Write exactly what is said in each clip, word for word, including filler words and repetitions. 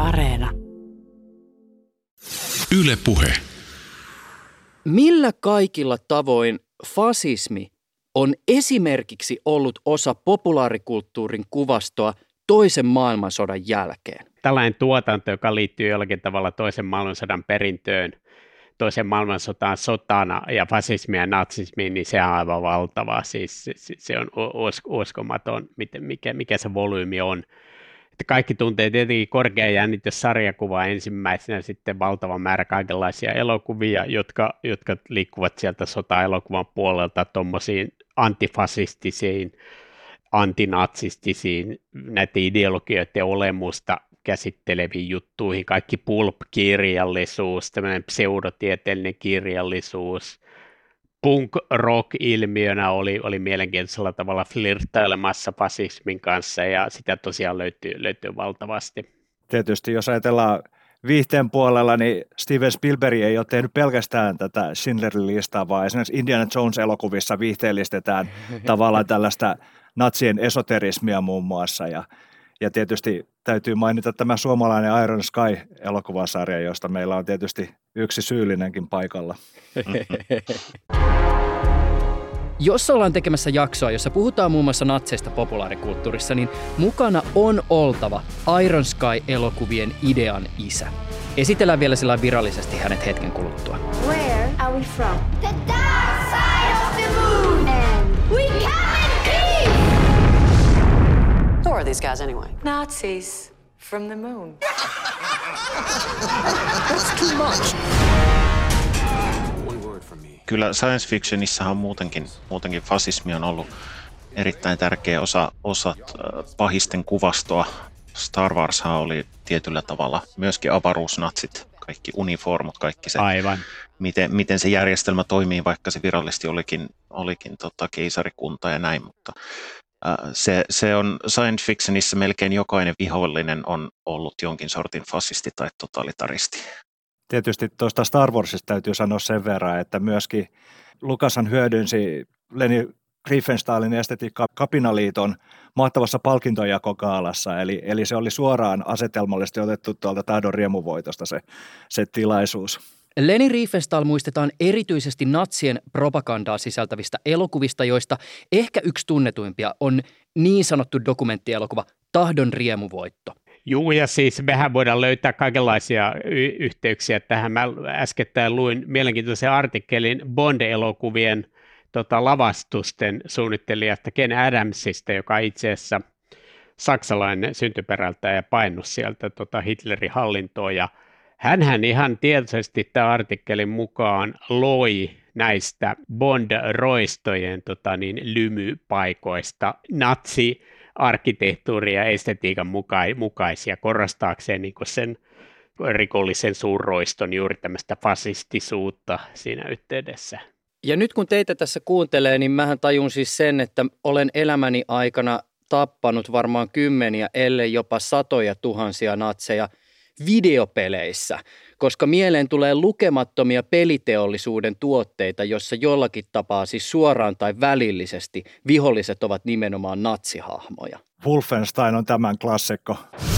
Areena. Yle Puhe. Millä kaikilla tavoin fasismi on esimerkiksi ollut osa populaarikulttuurin kuvastoa toisen maailmansodan jälkeen? Tällainen tuotanto, joka liittyy jollakin tavalla toisen maailmansodan perintöön, toisen maailmansotaan sotana ja fasismiin ja natsismiin, niin se on aivan valtava. Siis se, se on uskomaton, mikä, mikä se volyymi on. Että kaikki tuntee tietenkin korkean jännityssarjakuvaa ensimmäisenä, sitten valtava määrä kaikenlaisia elokuvia, jotka, jotka liikkuvat sieltä sota-elokuvan puolelta tuommoisiin antifasistisiin, antinatsistisiin, näiden ideologioiden olemusta käsitteleviin juttuihin, kaikki pulp-kirjallisuus, tämmöinen pseudotieteellinen kirjallisuus, punk-rock-ilmiönä oli, oli mielenkiintoisella tavalla flirttailemassa fasismin kanssa, ja sitä tosiaan löytyy, löytyy valtavasti. Tietysti jos ajatellaan viihteen puolella, niin Steven Spielberg ei ole tehnyt pelkästään tätä Schindlerin listaa, vaan esimerkiksi Indiana Jones-elokuvissa viihteellistetään tavallaan tällaista natsien esoterismia muun muassa, ja Ja tietysti täytyy mainita tämä suomalainen Iron Sky-elokuvasarja, josta meillä on tietysti yksi syyllinenkin paikalla. Jos ollaan tekemässä jaksoa, jossa puhutaan muun muassa natseista populaarikulttuurissa, niin mukana on oltava Iron Sky-elokuvien idean isä. Esitellään vielä sillä virallisesti hänet hetken kuluttua. Where are we from? The dark side of the moon! And we come in peace! Who are these guys anyway? Nazis from the moon. That's too much. Kyllä science fictionissahan muutenkin, muutenkin fasismi on ollut erittäin tärkeä osa, osa pahisten kuvastoa. Star Warshan oli tietyllä tavalla myöskin avaruusnatsit, kaikki uniformut, kaikki se, Aivan. Miten, miten se järjestelmä toimii, vaikka se virallisesti olikin, olikin tota, keisarikunta ja näin, mutta Se, se on science fictionissa melkein jokainen vihollinen on ollut jonkin sortin fasisti tai totalitaristi. Tietysti tuosta Star Warsista täytyy sanoa sen verran, että myöskin Lucashan hyödynsi Leni Riefenstahlin estetiikka Kapinaliiton mahtavassa palkintojakokaalassa, eli, eli se oli suoraan asetelmallisesti otettu tuolta Tahdon riemuvoitosta se, se tilaisuus. Leni Riefenstahl muistetaan erityisesti natsien propagandaa sisältävistä elokuvista, joista ehkä yksi tunnetuimpia on niin sanottu dokumenttielokuva Tahdon riemuvoitto. Juu, ja siis mehän voidaan löytää kaikenlaisia y- yhteyksiä tähän. Mä äskettäin luin mielenkiintoisen artikkelin Bond-elokuvien tota, lavastusten suunnittelijasta Ken Adamsista, joka itse asiassa saksalainen syntyperältä ja painut sieltä tota, Hitlerin hallintoon, ja hänhän ihan tietoisesti tämän artikkelin mukaan loi näistä Bond-roistojen tota niin, lymypaikoista natsi-arkkitehtuuri- ja estetiikan muka- mukaisia, korostaakseen niin sen rikollisen suurroiston juuri tämmöistä fasistisuutta siinä yhteydessä. Ja nyt kun teitä tässä kuuntelee, niin mähän tajun siis sen, että olen elämäni aikana tappanut varmaan kymmeniä, ellei jopa satoja tuhansia natseja videopeleissä, koska mieleen tulee lukemattomia peliteollisuuden tuotteita, jossa jollakin tapaa siis suoraan tai välillisesti viholliset ovat nimenomaan natsihahmoja. Wolfenstein on tämän klassikko.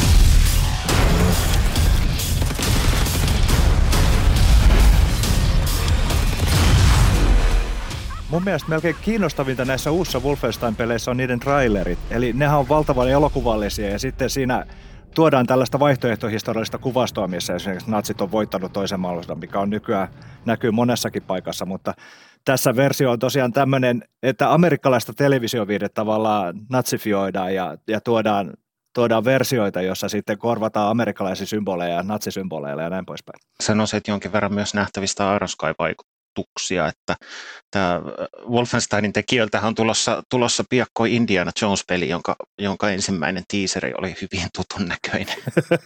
Mun mielestä melkein kiinnostavinta näissä uusissa Wolfenstein-peleissä on niiden trailerit. Eli nehän on valtavan elokuvallisia ja sitten siinä tuodaan tällaista vaihtoehtohistoriallista kuvastoa, missä esimerkiksi natsit on voittanut toisen maailmansodan, mikä on nykyään näkyy monessakin paikassa, mutta tässä versio on tosiaan tämmöinen, että amerikkalaista televisioviidettä tavallaan natsifioidaan ja, ja tuodaan, tuodaan versioita, jossa sitten korvataan amerikkalaisia symboleja ja natsisymboleilla ja näin poispäin. Sanoisin, että jonkin verran myös nähtävistä Iron Sky-vaikutuksia, että tämä Wolfensteinin tekijöiltähän on tulossa, tulossa piakkoin Indiana Jones-peli, jonka, jonka ensimmäinen teaseri oli hyvin tutun näköinen.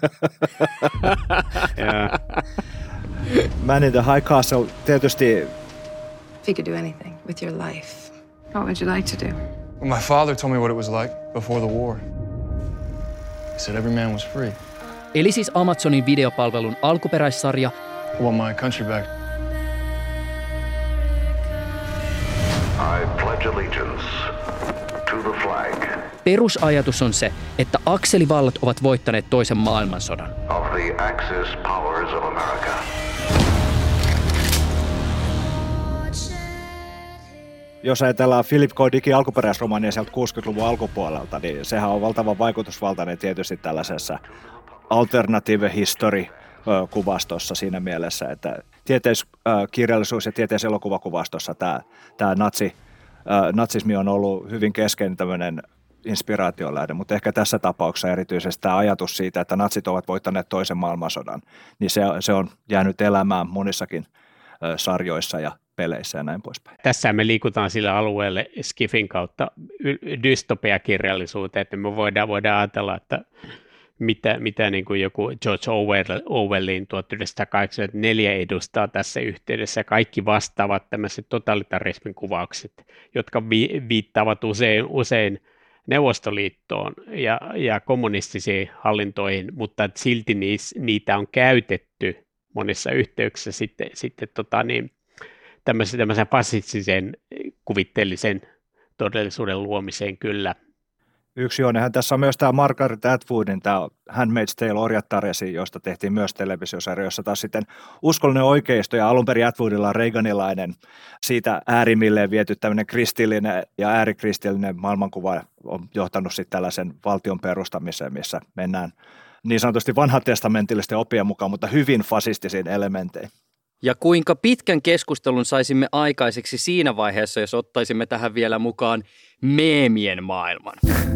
Man in the High Castle tietysti. If you could do anything with your life, what would you like to do? Well, my father told me what it was like before the war. He said every man was free. Eli siis Amazonin videopalvelun alkuperäissarja I want my country back. I pledge allegiance to the flag. perusajatus on se, että akselivallat ovat voittaneet toisen maailmansodan. Of the Axis powers of America. Jos ajatellaan Philip K. Dickin alkuperäisromaania sieltä kuusikymmentäluvun alkupuolelta, niin sehän on valtavan vaikutusvaltainen tietysti tällaisessa alternative history kuvastossa siinä mielessä, että tieteiskirjallisuus ja tieteiselokuvakuvastossa tämä, tämä natsi, natsismi on ollut hyvin keskeinen tämmöinen inspiraatiolähde, mutta ehkä tässä tapauksessa erityisesti tämä ajatus siitä, että natsit ovat voittaneet toisen maailmansodan, niin se, se on jäänyt elämään monissakin sarjoissa ja peleissä ja näin poispäin. Tässä me liikutaan sillä alueelle Skifin kautta dystopiakirjallisuuteen, että me voidaan, voidaan ajatella, että mitä, mitä niin kuin joku George Orwell, Orwellin tuhatyhdeksänsataakahdeksankymmentäneljä edustaa tässä yhteydessä. Kaikki vastaavat tämmöiset totalitarismin kuvaukset, jotka vi, viittaavat usein, usein Neuvostoliittoon ja, ja kommunistisiin hallintoihin, mutta silti niis, niitä on käytetty monissa yhteyksissä sitten, sitten tota niin, tämmöisen, tämmöisen fasistisen kuvitteellisen todellisuuden luomiseen kyllä. Yksi juonehan tässä on myös tämä Margaret Atwoodin, tämä Handmaid's Tale Orjattaresi, josta tehtiin myös televisiosarja, jossa taas sitten uskollinen oikeisto ja alun perin Atwoodilla on reaganilainen, siitä äärimmilleen viety tämmöinen kristillinen ja äärikristillinen maailmankuva on johtanut sitten tällaisen valtion perustamiseen, missä mennään niin sanotusti vanhatestamentillisten oppien mukaan, mutta hyvin fasistisiin elementteihin. Ja kuinka pitkän keskustelun saisimme aikaiseksi siinä vaiheessa, jos ottaisimme tähän vielä mukaan meemien maailman.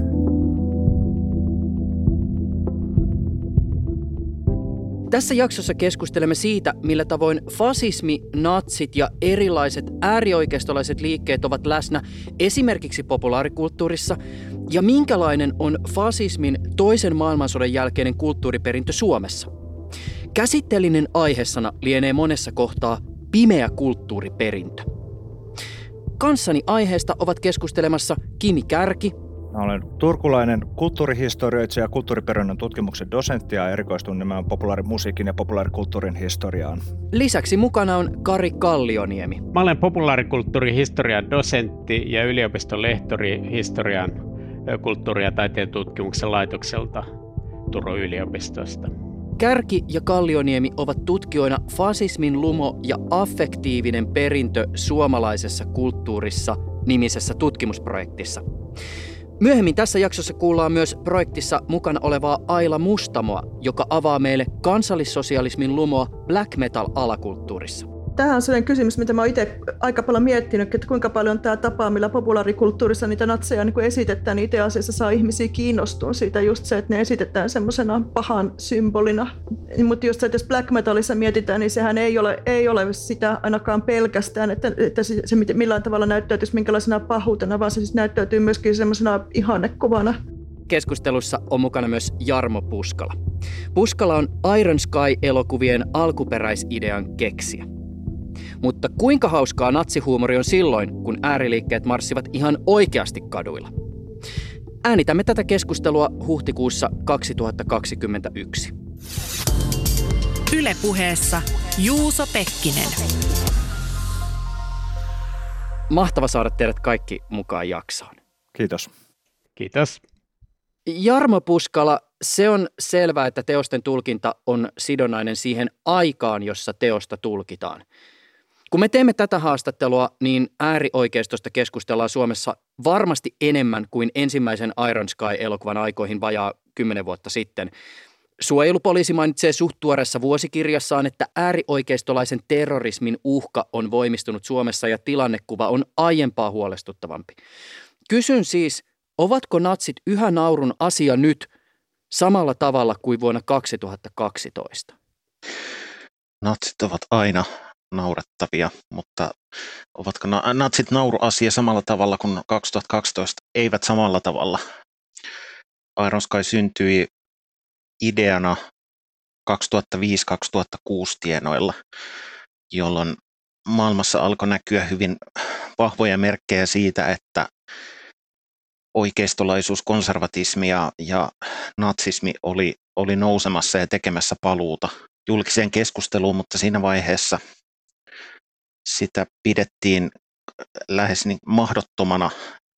Tässä jaksossa keskustelemme siitä, millä tavoin fasismi, natsit ja erilaiset äärioikeistolaiset liikkeet ovat läsnä esimerkiksi populaarikulttuurissa ja minkälainen on fasismin toisen maailmansodan jälkeinen kulttuuriperintö Suomessa. Käsitteellinen aiheessana lienee monessa kohtaa pimeä kulttuuriperintö. Kanssani aiheesta ovat keskustelemassa Kimi Kärki. Mä olen turkulainen kulttuurihistorioitsija ja kulttuuriperinnön tutkimuksen dosentti ja erikoistun nimenomaan populaarimusiikin ja populaarikulttuurin historiaan. Lisäksi mukana on Kari Kallioniemi. Mä olen populaarikulttuurihistorian dosentti ja yliopiston lehtori historian, kulttuuri- ja taiteen tutkimuksen laitokselta Turun yliopistosta. Kärki ja Kallioniemi ovat tutkijoina fasismin lumo ja affektiivinen perintö suomalaisessa kulttuurissa nimisessä tutkimusprojektissa. Myöhemmin tässä jaksossa kuullaan myös projektissa mukana olevaa Aila Mustamoa, joka avaa meille kansallissosialismin lumoa black metal-alakulttuurissa. Tämä on sellainen kysymys, mitä mä oon itse aika paljon miettinyt, että kuinka paljon tämä tapa, millä populaarikulttuurissa niitä natseja niin esitetään, niin itse asiassa saa ihmisiä kiinnostua siitä just se, että ne esitetään semmoisena pahan symbolina. Mutta just se, että jos black metalissa mietitään, niin sehän ei ole, ei ole sitä ainakaan pelkästään, että, että se, se millään tavalla näyttäytyisi minkälaisena pahuutena, vaan se siis näyttäytyy myöskin semmoisena ihannekuvana. Keskustelussa on mukana myös Jarmo Puskala. Puskala on Iron Sky-elokuvien alkuperäisidean keksijä. Mutta kuinka hauskaa natsihuumori on silloin, kun ääriliikkeet marssivat ihan oikeasti kaduilla? Äänitämme tätä keskustelua huhtikuussa kaksituhattakaksikymmentäyksi. Yle Puheessa Juuso Pekkinen. Mahtava saada teidät kaikki mukaan jaksoon. Kiitos. Kiitos. Jarmo Puskala, se on selvää, että teosten tulkinta on sidonnainen siihen aikaan, jossa teosta tulkitaan. Kun me teemme tätä haastattelua, niin äärioikeistosta keskustellaan Suomessa varmasti enemmän kuin ensimmäisen Iron Sky-elokuvan aikoihin vajaa kymmenen vuotta sitten. Suojelupoliisi mainitsee suht tuoreessa vuosikirjassaan, että äärioikeistolaisen terrorismin uhka on voimistunut Suomessa ja tilannekuva on aiempaa huolestuttavampi. Kysyn siis, ovatko natsit yhä naurun asia nyt samalla tavalla kuin vuonna kaksituhattakaksitoista? Natsit ovat aina naurettavia, mutta ovatko natsit nauruasia samalla tavalla kuin kaksituhattakaksitoista? Eivät samalla tavalla. Iron Sky syntyi ideana kaksituhattaviisi kaksituhattakuusi tienoilla, jolloin maailmassa alkoi näkyä hyvin vahvoja merkkejä siitä, että oikeistolaisuus, konservatismi ja, ja natsismi oli, oli nousemassa ja tekemässä paluuta julkiseen keskusteluun, mutta siinä vaiheessa sitä pidettiin lähes niin mahdottomana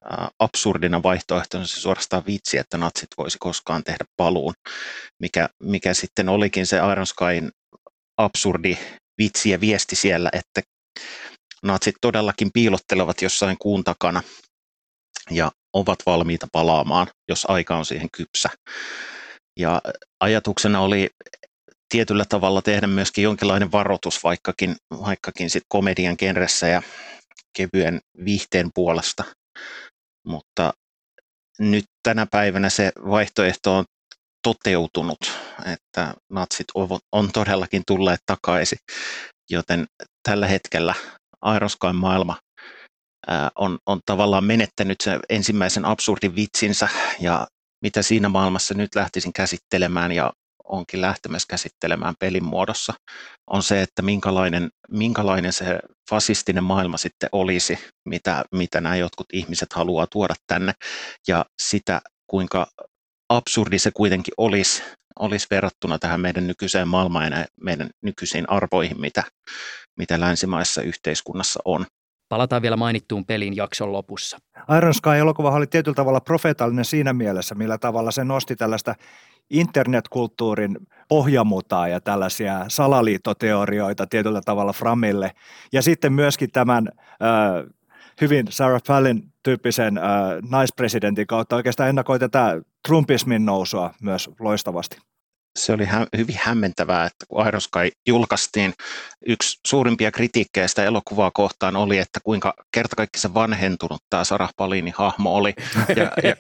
absurdina vaihtoehtona se suorastaan vitsi, että natsit voisi koskaan tehdä paluun, mikä, mikä sitten olikin se Iron Skyn absurdi vitsi ja viesti siellä, että natsit todellakin piilottelevat jossain kuun takana ja ovat valmiita palaamaan, jos aika on siihen kypsä. Ja ajatuksena oli tietyllä tavalla tehdä myöskin jonkinlainen varoitus, vaikkakin, vaikkakin sit komedian genressä ja kevyen viihteen puolesta. Mutta nyt tänä päivänä se vaihtoehto on toteutunut, että natsit on todellakin tulleet takaisin, joten tällä hetkellä Iron Skyn maailma on, on tavallaan menettänyt sen ensimmäisen absurdin vitsinsä, ja mitä siinä maailmassa nyt lähtisin käsittelemään ja onkin lähtemässä käsittelemään pelin muodossa, on se, että minkälainen, minkälainen se fasistinen maailma sitten olisi, mitä, mitä nämä jotkut ihmiset haluaa tuoda tänne, ja sitä, kuinka absurdi se kuitenkin olisi, olisi verrattuna tähän meidän nykyiseen maailmaan ja meidän nykyisiin arvoihin, mitä, mitä länsimaisessa yhteiskunnassa on. Palataan vielä mainittuun pelin jakson lopussa. Iron Sky-elokuva oli tietyllä tavalla profeetallinen siinä mielessä, millä tavalla se nosti tällaista internetkulttuurin pohjamutaa ja tällaisia salaliittoteorioita tietyllä tavalla framille. Ja sitten myöskin tämän äh, hyvin Sarah Palin tyyppisen äh, naispresidentin kautta oikeastaan ennakoi tätä trumpismin nousua myös loistavasti. Se oli hä- hyvin hämmentävää, että kun Iron Sky julkaistiin, yksi suurimpia kritiikkejä sitä elokuvaa kohtaan oli, että kuinka kertakaikkisen vanhentunut tämä Sarah Palinin hahmo oli. Ja, ja,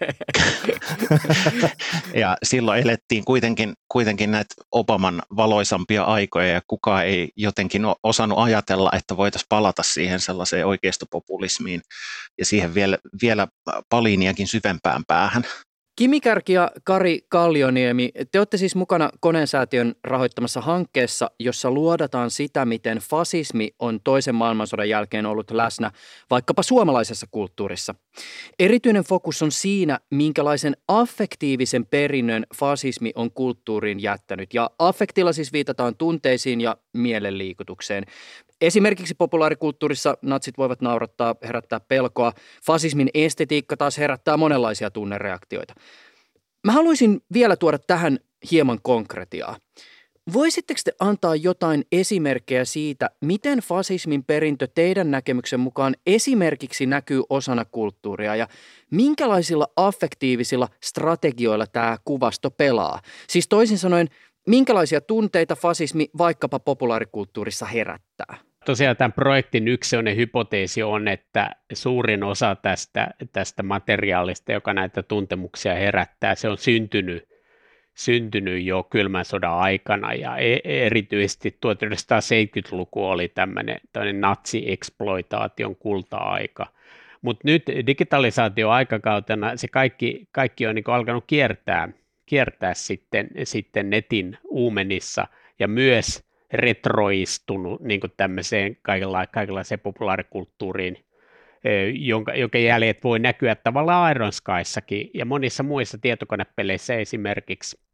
ja silloin elettiin kuitenkin, kuitenkin näitä Obaman valoisampia aikoja, ja kukaan ei jotenkin osannut ajatella, että voitaisiin palata siihen sellaiseen oikeistopopulismiin ja siihen vielä, vielä Paliniakin syvempään päähän. Kimi Kärki ja Kari Kallioniemi, te olette siis mukana Koneen-säätiön rahoittamassa hankkeessa, jossa luodataan sitä, miten fasismi on toisen maailmansodan jälkeen ollut läsnä vaikkapa suomalaisessa kulttuurissa. Erityinen fokus on siinä, minkälaisen affektiivisen perinnön fasismi on kulttuuriin jättänyt. Ja affektilla siis viitataan tunteisiin ja mielenliikutukseen. Esimerkiksi populaarikulttuurissa natsit voivat naurattaa, herättää pelkoa. Fasismin estetiikka taas herättää monenlaisia tunnereaktioita. Mä haluaisin vielä tuoda tähän hieman konkretiaa. Voisitteko te antaa jotain esimerkkejä siitä, miten fasismin perintö teidän näkemyksen mukaan esimerkiksi näkyy osana kulttuuria ja minkälaisilla affektiivisilla strategioilla tämä kuvasto pelaa? Siis toisin sanoen, minkälaisia tunteita fasismi vaikkapa populaarikulttuurissa herättää? Tosiaan tämän projektin yksi sellainen hypoteesi on, että suurin osa tästä, tästä materiaalista, joka näitä tuntemuksia herättää, se on syntynyt, syntynyt jo kylmän sodan aikana, ja erityisesti tuhatyhdeksänsataaseitsemänkymmentäluku oli tämmöinen, tämmöinen natsi-eksploitaation kulta-aika. Mutta nyt digitalisaatio-aikakautena se kaikki, kaikki on niin kuin alkanut kiertää, kiertää sitten, sitten netin uumenissa ja myös retroistunut niin kuin tämmöiseen kaikenla- kaikenlaiseen populaarikulttuuriin, jonka, jonka jäljet voi näkyä tavallaan Iron Skyssakin ja monissa muissa tietokonepeleissä esimerkiksi.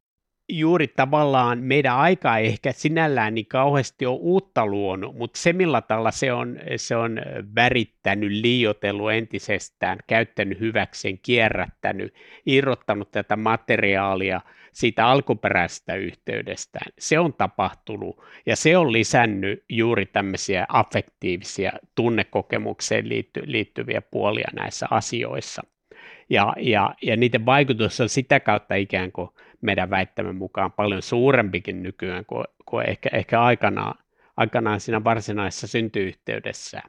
Juuri tavallaan meidän aika ei ehkä sinällään niin kauheasti ole uutta luonut, mutta se millä tavalla se on, se on värittänyt, liioitellut entisestään, käyttänyt hyväkseen, kierrättänyt, irrottanut tätä materiaalia siitä alkuperäisestä yhteydestään. Se on tapahtunut ja se on lisännyt juuri tämmöisiä affektiivisia tunnekokemukseen liitty, liittyviä puolia näissä asioissa. Ja, ja, ja niiden vaikutus on sitä kautta ikään kuin meidän väittämän mukaan paljon suurempikin nykyään kuin, kuin ehkä, ehkä aikanaan, aikanaan siinä varsinaisessa syntyyhteydessään.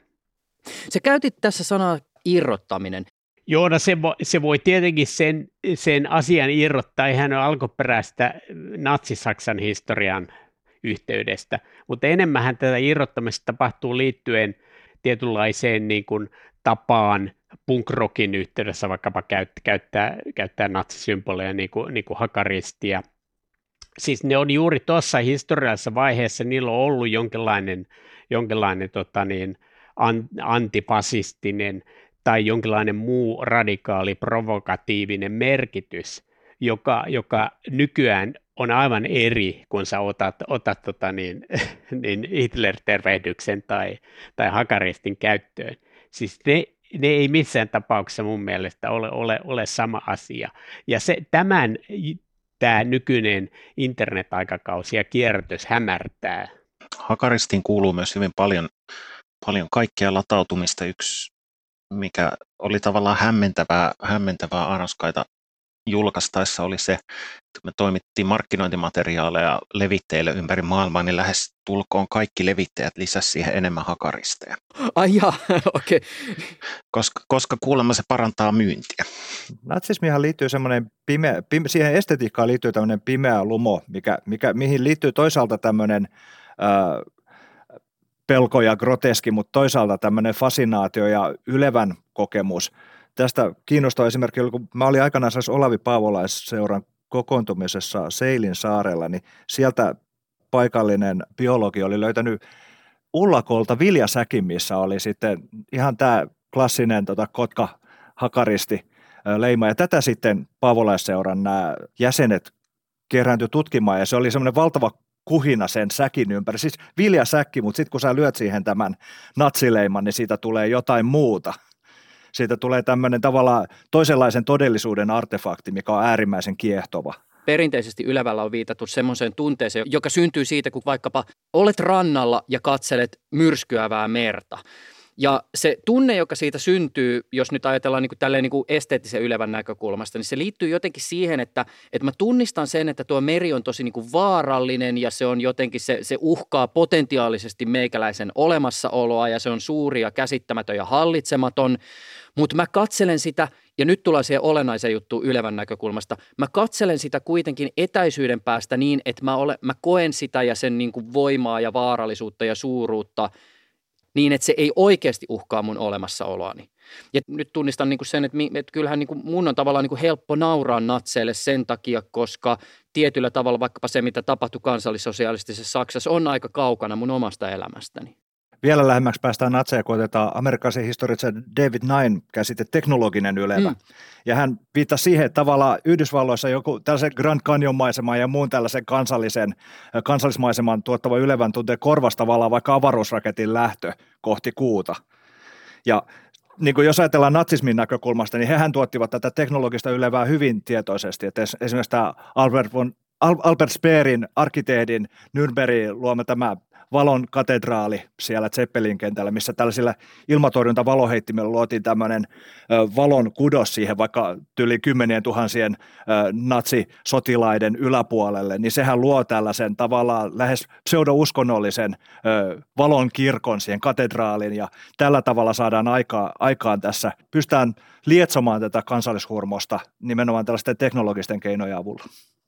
Se käytit tässä sanaa irrottaminen. Joo, no se, voi, se voi tietenkin sen, sen asian irrottaa ihan alkuperäistä natsi-Saksan historian yhteydestä, mutta enemmänhän tätä irrottamista tapahtuu liittyen tietynlaiseen niin kuin tapaan punk-rockin yhteydessä vaikkapa käyttää, käyttää, käyttää natsisymboleja niin kuin, niin kuin hakaristia. Siis ne on juuri tuossa historiallisessa vaiheessa, niillä on ollut jonkinlainen, jonkinlainen tota niin, antifasistinen tai jonkinlainen muu radikaali, provokatiivinen merkitys, joka, joka nykyään on aivan eri, kun sä otat, otat tota niin, niin Hitler-tervehdyksen tai, tai hakaristin käyttöön. Siis ne, ne ei missään tapauksessa mun mielestä ole, ole, ole sama asia. Ja se, tämän tämä nykyinen internet-aikakausi ja kierrätys hämärtää. Hakaristiin kuuluu myös hyvin paljon, paljon kaikkea latautumista. Yksi, mikä oli tavallaan hämmentävää, hämmentävää Aarnoskaita julkaistaessa, oli se, että me toimittiin markkinointimateriaaleja levitteille ympäri maailmaa, niin lähes tulkoon kaikki levittäjät lisäsi siihen enemmän hakaristeja. Ai jaa, okei. Okay. Koska, koska kuulemma se parantaa myyntiä. Natsismihan liittyy semmoinen pimeä, pime, siihen estetiikkaan liittyy tämmöinen pimeä lumo, mikä, mikä, mihin liittyy toisaalta tämmöinen ää, pelko ja groteski, mutta toisaalta tämmöinen fasinaatio ja ylevän kokemus. Tästä kiinnostaa esimerkiksi, kun mä olin aikanaan Olavi Paavolaisseuran kokoontumisessa Seilin saarella, niin sieltä paikallinen biologi oli löytänyt ullakolta viljasäkin, missä oli sitten ihan tämä klassinen tota, kotka-hakaristi leima. Ja tätä sitten Paavolaisseuran nämä jäsenet kerääntyi tutkimaan, ja se oli semmoinen valtava kuhina sen säkin ympäri. Siis viljasäkki, mutta sitten kun sä lyöt siihen tämän natsileiman, niin siitä tulee jotain muuta. Siitä tulee tämmöinen tavallaan toisenlaisen todellisuuden artefakti, mikä on äärimmäisen kiehtova. Perinteisesti Ylevällä on viitattu semmoiseen tunteeseen, joka syntyy siitä, kun vaikkapa olet rannalla ja katselet myrskyävää merta. Ja se tunne, joka siitä syntyy, jos nyt ajatellaan niin kuin tälleen niin kuin esteettisen Ylevän näkökulmasta, niin se liittyy jotenkin siihen, että, että mä tunnistan sen, että tuo meri on tosi niin kuin vaarallinen ja se on jotenkin, se, se uhkaa potentiaalisesti meikäläisen olemassaoloa ja se on suuri ja käsittämätön ja hallitsematon, mutta mä katselen sitä, ja nyt tullaan siihen olennaiseen juttuun Ylevän näkökulmasta, mä katselen sitä kuitenkin etäisyyden päästä niin, että mä, ole, mä koen sitä ja sen niin kuin voimaa ja vaarallisuutta ja suuruutta, niin, että se ei oikeasti uhkaa mun olemassaoloani. Ja nyt tunnistan niin kuin sen, että, että kyllähän niin kuin mun on tavallaan niin kuin helppo nauraa natseille sen takia, koska tietyllä tavalla vaikkapa se, mitä tapahtui kansallissosialistisessa Saksassa, on aika kaukana mun omasta elämästäni. Vielä lähemmäksi päästään natseja, kun otetaan amerikkalaisen historiallisen David Nine käsite teknologinen ylevä. Mm. Ja hän viittasi siihen, että tavallaan Yhdysvalloissa joku tällaisen Grand Canyon-maiseman ja muun tällaisen kansallisen, kansallismaiseman tuottava ylevän tuntee korvasta tavallaan vaikka avaruusraketin lähtö kohti kuuta. Ja niin kuin jos ajatellaan natsismin näkökulmasta, niin hehän tuottivat tätä teknologista ylevää hyvin tietoisesti. Että esimerkiksi tämä Albert, von, Albert Speerin arkkitehdin Nürnbergin luoma tämä valon katedraali siellä Zeppelin kentällä, missä tällaisilla ilmatorjuntavaloheittimillä luotiin tämmöinen ö, valon kudos siihen vaikka yli kymmenien tuhansien ö, natsisotilaiden yläpuolelle, niin sehän luo tällaisen tavallaan lähes pseudo-uskonnollisen ö, valon kirkon siihen katedraaliin, ja tällä tavalla saadaan aikaa, aikaan tässä, pystytään lietsomaan tätä kansallishurmosta nimenomaan tällaisten teknologisten keinojen avulla.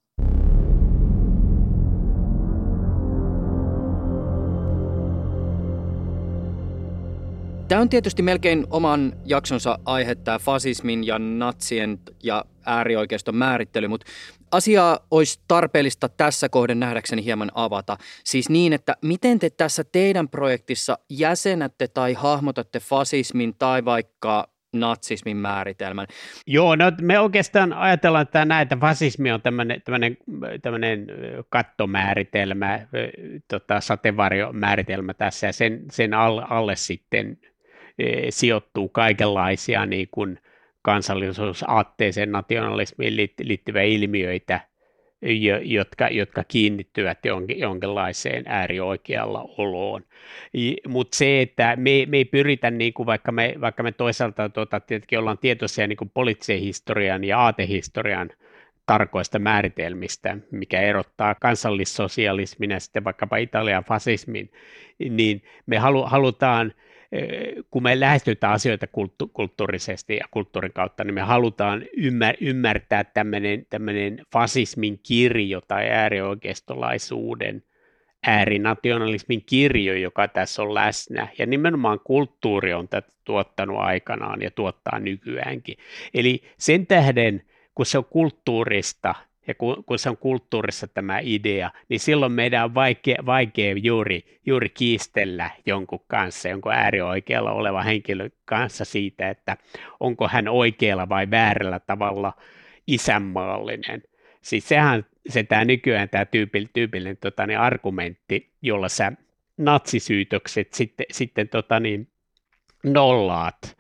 Tämä on tietysti melkein oman jaksonsa aihe, tämä fasismin ja natsien ja äärioikeiston määrittely, mutta asiaa olisi tarpeellista tässä kohden nähdäkseni hieman avata. Siis niin, että miten te tässä teidän projektissa jäsenätte tai hahmotatte fasismin tai vaikka natsismin määritelmän? Joo, no me oikeastaan ajatellaan, että näitä fasismi on tämmöinen, tämmöinen, tämmöinen kattomääritelmä, tota, sateenvarjomääritelmä tässä, ja sen, sen alle, alle sitten e, sijoittuu kaikenlaisia niin kuin kansallisuusaatteeseen, nationalismiin liittyviä ilmiöitä, jotka, jotka kiinnittyvät jonkin, jonkinlaiseen äärioikealla oloon. Mutta se, että me, me ei pyritä, niin kuin vaikka, me, vaikka me toisaalta tuota, tietenkin ollaan tietoisia niin kuin poliittisen historian ja aatehistorian tarkoista määritelmistä, mikä erottaa kansallissosialismin ja sitten vaikkapa Italian fasismin, niin me halu, halutaan, kun me lähestytään asioita kulttu- kulttuurisesti ja kulttuurin kautta, niin me halutaan ymmär- ymmärtää tämmöinen, tämmöinen fasismin kirjo tai äärioikeistolaisuuden, äärinationalismin kirjo, joka tässä on läsnä. Ja nimenomaan kulttuuri on tätä tuottanut aikanaan ja tuottaa nykyäänkin. Eli sen tähden, kun se on kulttuurista, ja kun, kun se on kulttuurissa tämä idea, niin silloin meidän on vaikea, vaikea juuri, juuri kiistellä jonkun kanssa, jonkun äärioikealla oleva henkilön kanssa siitä, että onko hän oikealla vai väärällä tavalla isänmaallinen. Siis sehän se tämä nykyään tämä tyypillinen, tyypillinen tota, niin argumentti, jolla sä natsisyytökset sitten, sitten tota, niin, nollaat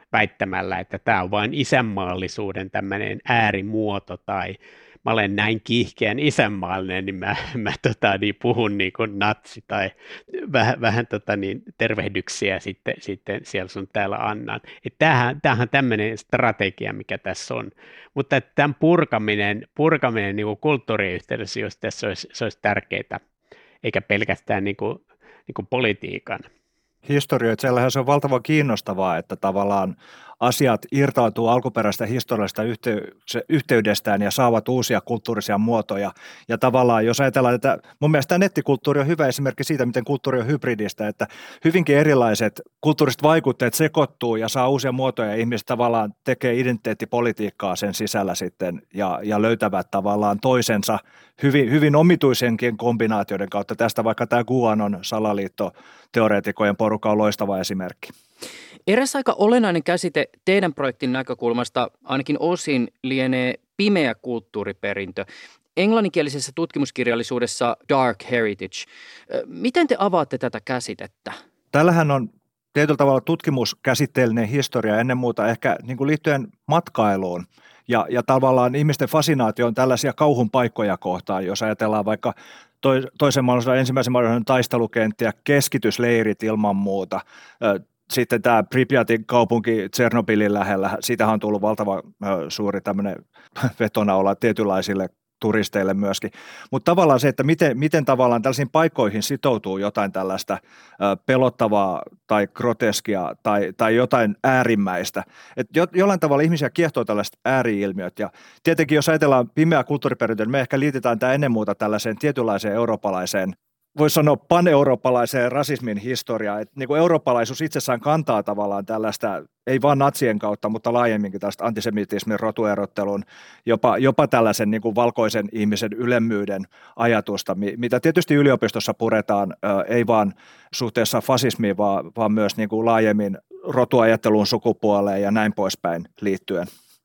väittämällä, että tämä on vain isänmaallisuuden tämmöinen äärimuoto tai mä olen näin kiihkeän isänmaallinen, niin mä, mä tota, niin puhun niin kuin natsi tai vähän, vähän tota, niin, tervehdyksiä sitten, sitten siellä sun täällä annan. Tämähän, tämähän tämmöinen strategia, mikä tässä on. Mutta tämän purkaminen, purkaminen niin kuin kulttuuriyhteydessä, jos tässä olisi, se olisi tärkeää, eikä pelkästään niin kuin, niin kuin politiikan. Historioitsijallahan se on valtavan kiinnostavaa, että tavallaan asiat irtautuu alkuperäistä historiallisesta yhteydestään ja saavat uusia kulttuurisia muotoja. Ja tavallaan, jos ajatellaan, että mun mielestä tämä nettikulttuuri on hyvä esimerkki siitä, miten kulttuuri on hybridistä, että hyvinkin erilaiset kulttuuriset vaikutteet sekoittuu ja saa uusia muotoja, ja ihmiset tavallaan tekee identiteettipolitiikkaa sen sisällä sitten ja, ja löytävät tavallaan toisensa hyvin, hyvin omituisenkin kombinaatioiden kautta. Tästä vaikka tämä QAnon salaliittoteoreetikojen porukka on loistava esimerkki. Eräs aika olennainen käsite teidän projektin näkökulmasta ainakin osin lienee pimeä kulttuuriperintö. Englanninkielisessä tutkimuskirjallisuudessa Dark Heritage. Miten te avaatte tätä käsitettä? Tällähän on tietyllä tavalla tutkimuskäsitteellinen historia ennen muuta ehkä niin kuin liittyen matkailuun. Ja, ja tavallaan ihmisten fasinaatio on tällaisia kauhun paikkoja kohtaan, jos ajatellaan vaikka toisen maailmansodan, ensimmäisen maailmansodan taistelukenttiä, keskitysleirit ilman muuta. Sitten tämä Pripyatin kaupunki Tsernobylin lähellä, siitähän on tullut valtava suuri tämmöinen vetonaula tietynlaisille turisteille myöskin. Mutta tavallaan se, että miten, miten tavallaan tällaisiin paikkoihin sitoutuu jotain tällaista pelottavaa tai groteskia tai, tai jotain äärimmäistä. Että jo, jollain tavalla ihmisiä kiehtoo tällaiset ääri-ilmiöt. Ja tietenkin jos ajatellaan pimeää kulttuuriperintöä, niin me ehkä liitetään tämä ennen muuta tällaiseen tietynlaiseen eurooppalaiseen, voisi sanoa pan-eurooppalaiseen rasismin historiaan, että niin kuin eurooppalaisuus itsessään kantaa tavallaan tällaista, ei vain natsien kautta, mutta laajemminkin tällaista antisemitismin, rotuerottelun, jopa, jopa tällaisen niin kuin valkoisen ihmisen ylemmyyden ajatusta, mitä tietysti yliopistossa puretaan, ei vaan suhteessa fasismiin, vaan, vaan myös niin kuin laajemmin rotuajatteluun, sukupuoleen ja näin poispäin liittyen.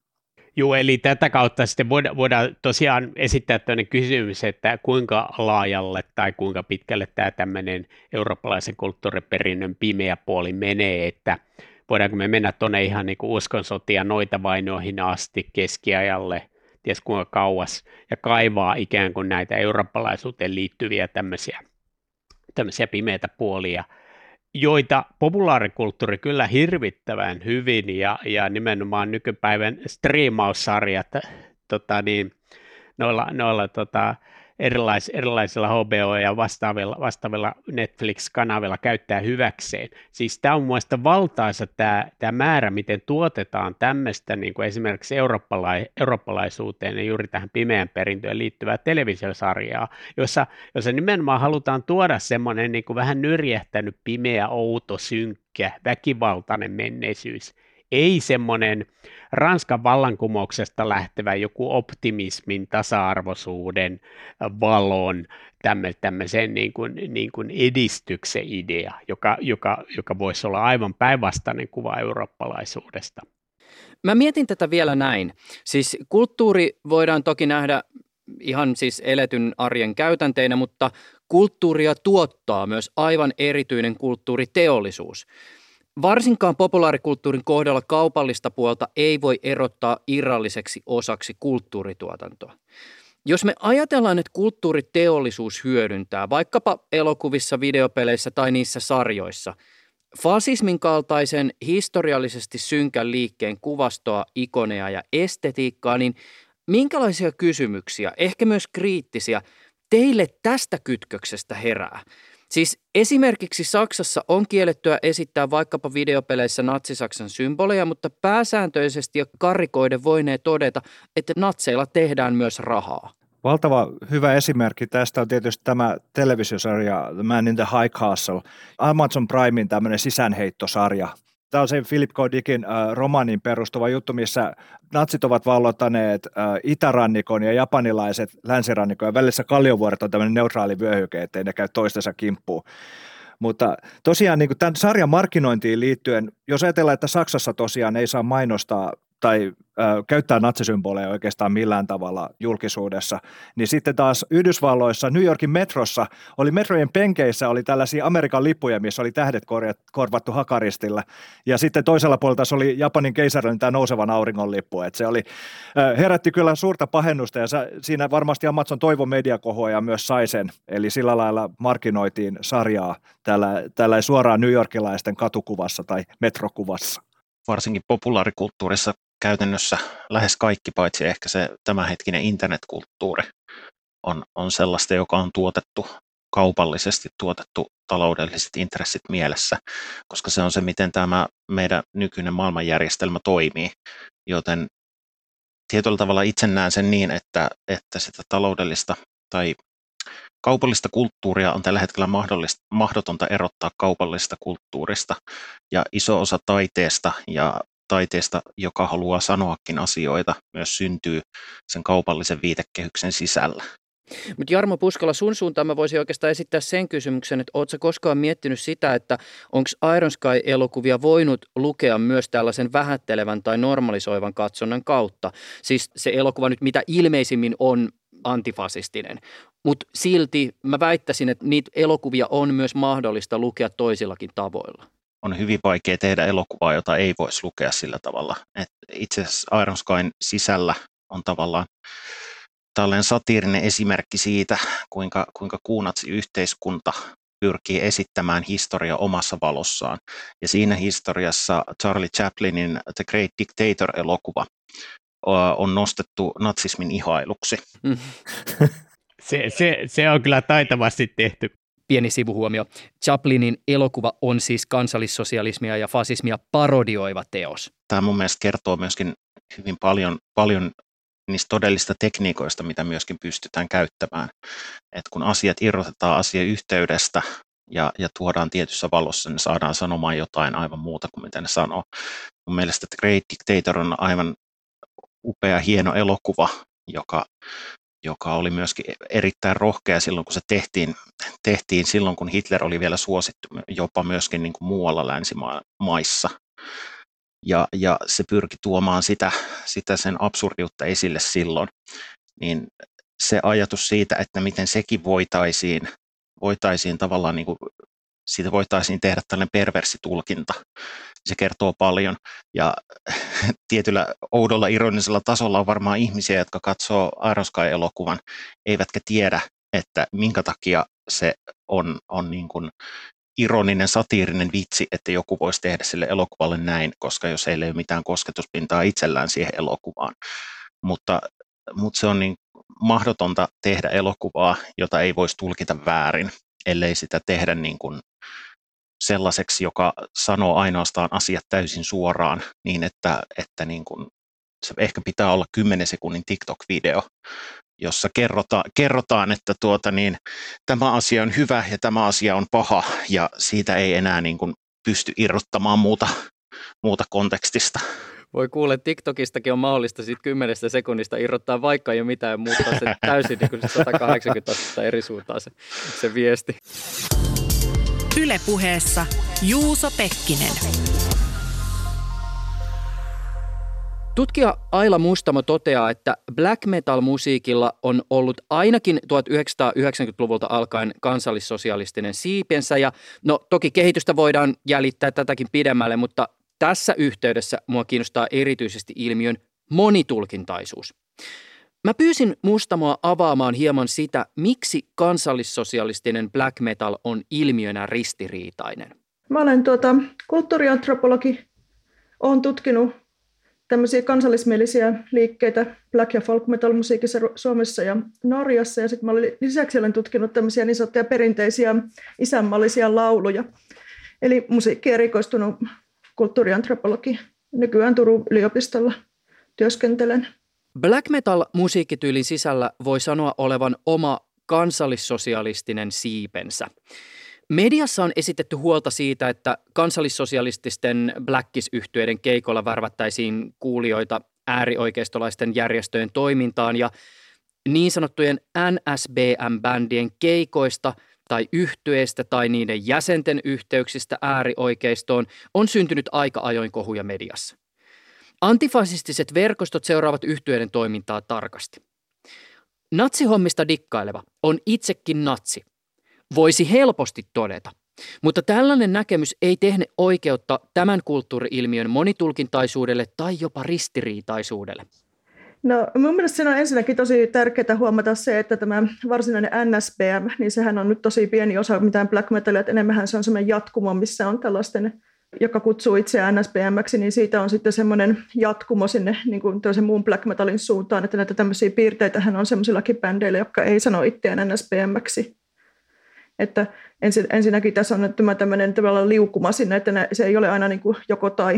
Joo, eli tätä kautta sitten voidaan, voidaan tosiaan esittää tämmöinen kysymys, että kuinka laajalle tai kuinka pitkälle tämä tämmöinen eurooppalaisen kulttuuriperinnön pimeä puoli menee, että voidaanko me mennä tuonne ihan niin kuin uskonsotia noita vainoihin asti keskiajalle, ties kuinka kauas, ja kaivaa ikään kuin näitä eurooppalaisuuteen liittyviä tämmöisiä, tämmöisiä pimeitä puolia, joita populaarikulttuuri kyllä hirvittävän hyvin ja, ja nimenomaan nykypäivän striimaussarjat tota niin, noilla, noilla tota, erilais, erilaisilla H B O ja vastaavilla, vastaavilla Netflix-kanavilla käyttää hyväkseen. Siis tämä on mun mielestä valtaisa tämä, tämä määrä, miten tuotetaan tämmöistä niin kuin esimerkiksi eurooppalai, eurooppalaisuuteen ja juuri tähän pimeän perintöön liittyvää televisiosarjaa, jossa, jossa nimenomaan halutaan tuoda semmoinen niin kuin vähän nyrjähtänyt, pimeä, outo, synkkä, väkivaltainen menneisyys. Ei semmoinen Ranskan vallankumouksesta lähtevä joku optimismin, tasa-arvoisuuden, valon, tämmöisen niin kuin, niin kuin edistyksen idea, joka, joka, joka voisi olla aivan päinvastainen kuva eurooppalaisuudesta. Mä mietin tätä vielä näin. Siis kulttuuri voidaan toki nähdä ihan siis eletyn arjen käytänteinä, mutta kulttuuria tuottaa myös aivan erityinen kulttuuriteollisuus. Varsinkaan populaarikulttuurin kohdalla kaupallista puolta ei voi erottaa irralliseksi osaksi kulttuurituotantoa. Jos me ajatellaan, että kulttuuriteollisuus hyödyntää vaikkapa elokuvissa, videopeleissä tai niissä sarjoissa fasismin kaltaisen historiallisesti synkän liikkeen kuvastoa, ikoneja ja estetiikkaa, niin minkälaisia kysymyksiä, ehkä myös kriittisiä, teille tästä kytköksestä herää? Siis esimerkiksi Saksassa on kiellettyä esittää vaikkapa videopeleissä natsi-Saksan symboleja, mutta pääsääntöisesti ja karrikoiden voinee todeta, että natseilla tehdään myös rahaa. Valtava hyvä esimerkki tästä on tietysti tämä televisiosarja The Man in the High Castle, Amazon Primein tämmöinen sisäänheittosarja. Tämä on se Philip K. Dickin äh, romaanin perustuva juttu, missä natsit ovat valloittaneet äh, itärannikon ja japanilaiset länsirannikon ja välissä Kalliovuoret on tämmöinen neutraali vyöhyke, ettei ne käy toistensa kimppuun. Mutta tosiaan niin kuin tämän sarjan markkinointiin liittyen, jos ajatellaan, että Saksassa tosiaan ei saa mainostaa tai ö, käyttää natsisymboleja oikeastaan millään tavalla julkisuudessa. Niin sitten taas Yhdysvalloissa, New Yorkin metrossa, oli metrojen penkeissä oli tällaisia Amerikan lippuja, missä oli tähdet korjat, korvattu hakaristilla. Ja sitten toisella puolella taas oli Japanin keisarillinen tämä nousevan auringon lippu. Et se oli, ö, herätti kyllä suurta pahennusta ja sa, siinä varmasti Amazon toivoi mediakohua ja myös sai sen. Eli sillä lailla markkinoitiin sarjaa tällä, tällä suoraan newyorkilaisten katukuvassa tai metrokuvassa. Varsinkin populaarikulttuurissa käytännössä lähes kaikki, paitsi ehkä se tämänhetkinen internetkulttuuri, on, on sellaista, joka on tuotettu kaupallisesti, tuotettu taloudelliset intressit mielessä, koska se on se, miten tämä meidän nykyinen maailmanjärjestelmä toimii, joten tietyllä tavalla itse näen sen niin, että, että sitä taloudellista tai kaupallista kulttuuria on tällä hetkellä mahdotonta erottaa kaupallisesta kulttuurista, ja iso osa taiteesta ja taiteesta, joka haluaa sanoakin asioita, myös syntyy sen kaupallisen viitekehyksen sisällä. Mutta Jarmo Puskala, sun suuntaan mä voisin oikeastaan esittää sen kysymyksen, että ootko sä koskaan miettinyt sitä, että onko Iron Sky-elokuvia voinut lukea myös tällaisen vähättelevän tai normalisoivan katsonnan kautta? Siis se elokuva nyt mitä ilmeisimmin on antifasistinen, mutta silti mä väittäisin, että niitä elokuvia on myös mahdollista lukea toisillakin tavoilla. On hyvin vaikea tehdä elokuvaa, jota ei voisi lukea sillä tavalla. Et itse asiassa Iron Skyn sisällä on tavallaan tällainen satiirinen esimerkki siitä, kuinka, kuinka kuunatsi-yhteiskunta pyrkii esittämään historia omassa valossaan. Ja siinä historiassa Charlie Chaplinin The Great Dictator-elokuva on nostettu natsismin ihailuksi. Mm. se, se, se on kyllä taitavasti tehty. Pieni sivuhuomio. Chaplinin elokuva on siis kansallissosialismia ja fasismia parodioiva teos. Tämä mun mielestä kertoo myöskin hyvin paljon, paljon niistä todellista tekniikoista, mitä myöskin pystytään käyttämään. Et kun asiat irrotetaan asiayhteydestä ja, ja tuodaan tietyssä valossa, niin saadaan sanomaan jotain aivan muuta kuin mitä ne sanoo. Mun mielestä Great Dictator on aivan upea, hieno elokuva, joka, joka oli myöskin erittäin rohkea silloin, kun se tehtiin, tehtiin silloin, kun Hitler oli vielä suosittu jopa myöskin niin kuin muualla länsimaissa. Ja, ja se pyrki tuomaan sitä, sitä sen absurdiutta esille silloin. Niin se ajatus siitä, että miten sekin voitaisiin, voitaisiin tavallaan, niin kuin, siitä voitaisiin tehdä tällainen perversitulkinta, se kertoo paljon. Ja tietyllä oudolla ironisella tasolla on varmaan ihmisiä, jotka katsoo Iron Sky-elokuvan, eivätkä tiedä, että minkä takia se on, on niin kuin ironinen, satiirinen vitsi, että joku voisi tehdä sille elokuvalle näin, koska jos heillä ei ole mitään kosketuspintaa itsellään siihen elokuvaan. Mutta, mutta se on niin mahdotonta tehdä elokuvaa, jota ei voisi tulkita väärin, ellei sitä tehdä niin kuin sellaiseksi, joka sanoo ainoastaan asiat täysin suoraan, niin että, että niin kuin se ehkä pitää olla kymmenen sekunnin TikTok-video, jossa kerrotaan, kerrotaan että tuota niin, tämä asia on hyvä ja tämä asia on paha, ja siitä ei enää niin kuin pysty irrottamaan muuta, muuta kontekstista. Voi kuule, TikTokistakin on mahdollista siitä kymmenestä sekunnista irrottaa vaikka jo mitään ja muuttaa se täysin niin kuin se sata kahdeksankymmentä astetta eri suuntaan se, se viesti. Yle Puheessa Juuso Pekkinen. Tutkija Aila Mustamo toteaa, että black metal-musiikilla on ollut ainakin tuhatyhdeksänsataayhdeksänkymmentäluvulta alkaen kansallissosialistinen siipensä. Ja no toki kehitystä voidaan jäljittää tätäkin pidemmälle, mutta tässä yhteydessä mua kiinnostaa erityisesti ilmiön monitulkintaisuus. Mä pyysin Mustamoa avaamaan hieman sitä, miksi kansallissosialistinen black metal on ilmiönä ristiriitainen. Mä olen tuota, kulttuuriantropologi, olen tutkinut tämmöisiä kansallismielisiä liikkeitä black- ja folk metal-musiikissa Suomessa ja Norjassa. Ja sitten lisäksi olen tutkinut tämmöisiä niin sanottuja perinteisiä isänmaallisia lauluja. Eli musiikki erikoistunut kulttuuriantropologi. Nykyään Turun yliopistolla työskentelen. Black metal-musiikkityylin sisällä voi sanoa olevan oma kansallissosialistinen siipensä. Mediassa on esitetty huolta siitä, että kansallissosialististen Blackis-yhtyeiden keikolla värvättäisiin kuulijoita äärioikeistolaisten järjestöjen toimintaan ja niin sanottujen N S B M-bändien keikoista tai yhtyeistä tai niiden jäsenten yhteyksistä äärioikeistoon on syntynyt aika ajoin kohuja mediassa. Antifasistiset verkostot seuraavat yhtyeiden toimintaa tarkasti. Natsihommista dikkaileva on itsekin natsi. Voisi helposti todeta, mutta tällainen näkemys ei tehne oikeutta tämän kulttuuri-ilmiön monitulkintaisuudelle tai jopa ristiriitaisuudelle. No mun mielestä siinä on ensinnäkin tosi tärkeää huomata se, että tämä varsinainen N S B M, niin sehän on nyt tosi pieni osa mitään black metalia, että enemmänhän se on semmoinen jatkumo, missä on tällaisten, joka kutsuu itseään N S B M:ksi, niin siitä on sitten semmoinen jatkumo sinne niin kuin toisen muun black metalin suuntaan, että näitä tämmöisiä piirteitähän on semmoisillakin bändeillä, jotka ei sano itseään N S B M:ksi. Että ensin, ensinnäkin tässä on tämä tämmöinen tavallaan liukuma sinne, että ne, se ei ole aina niin kuin joko tai.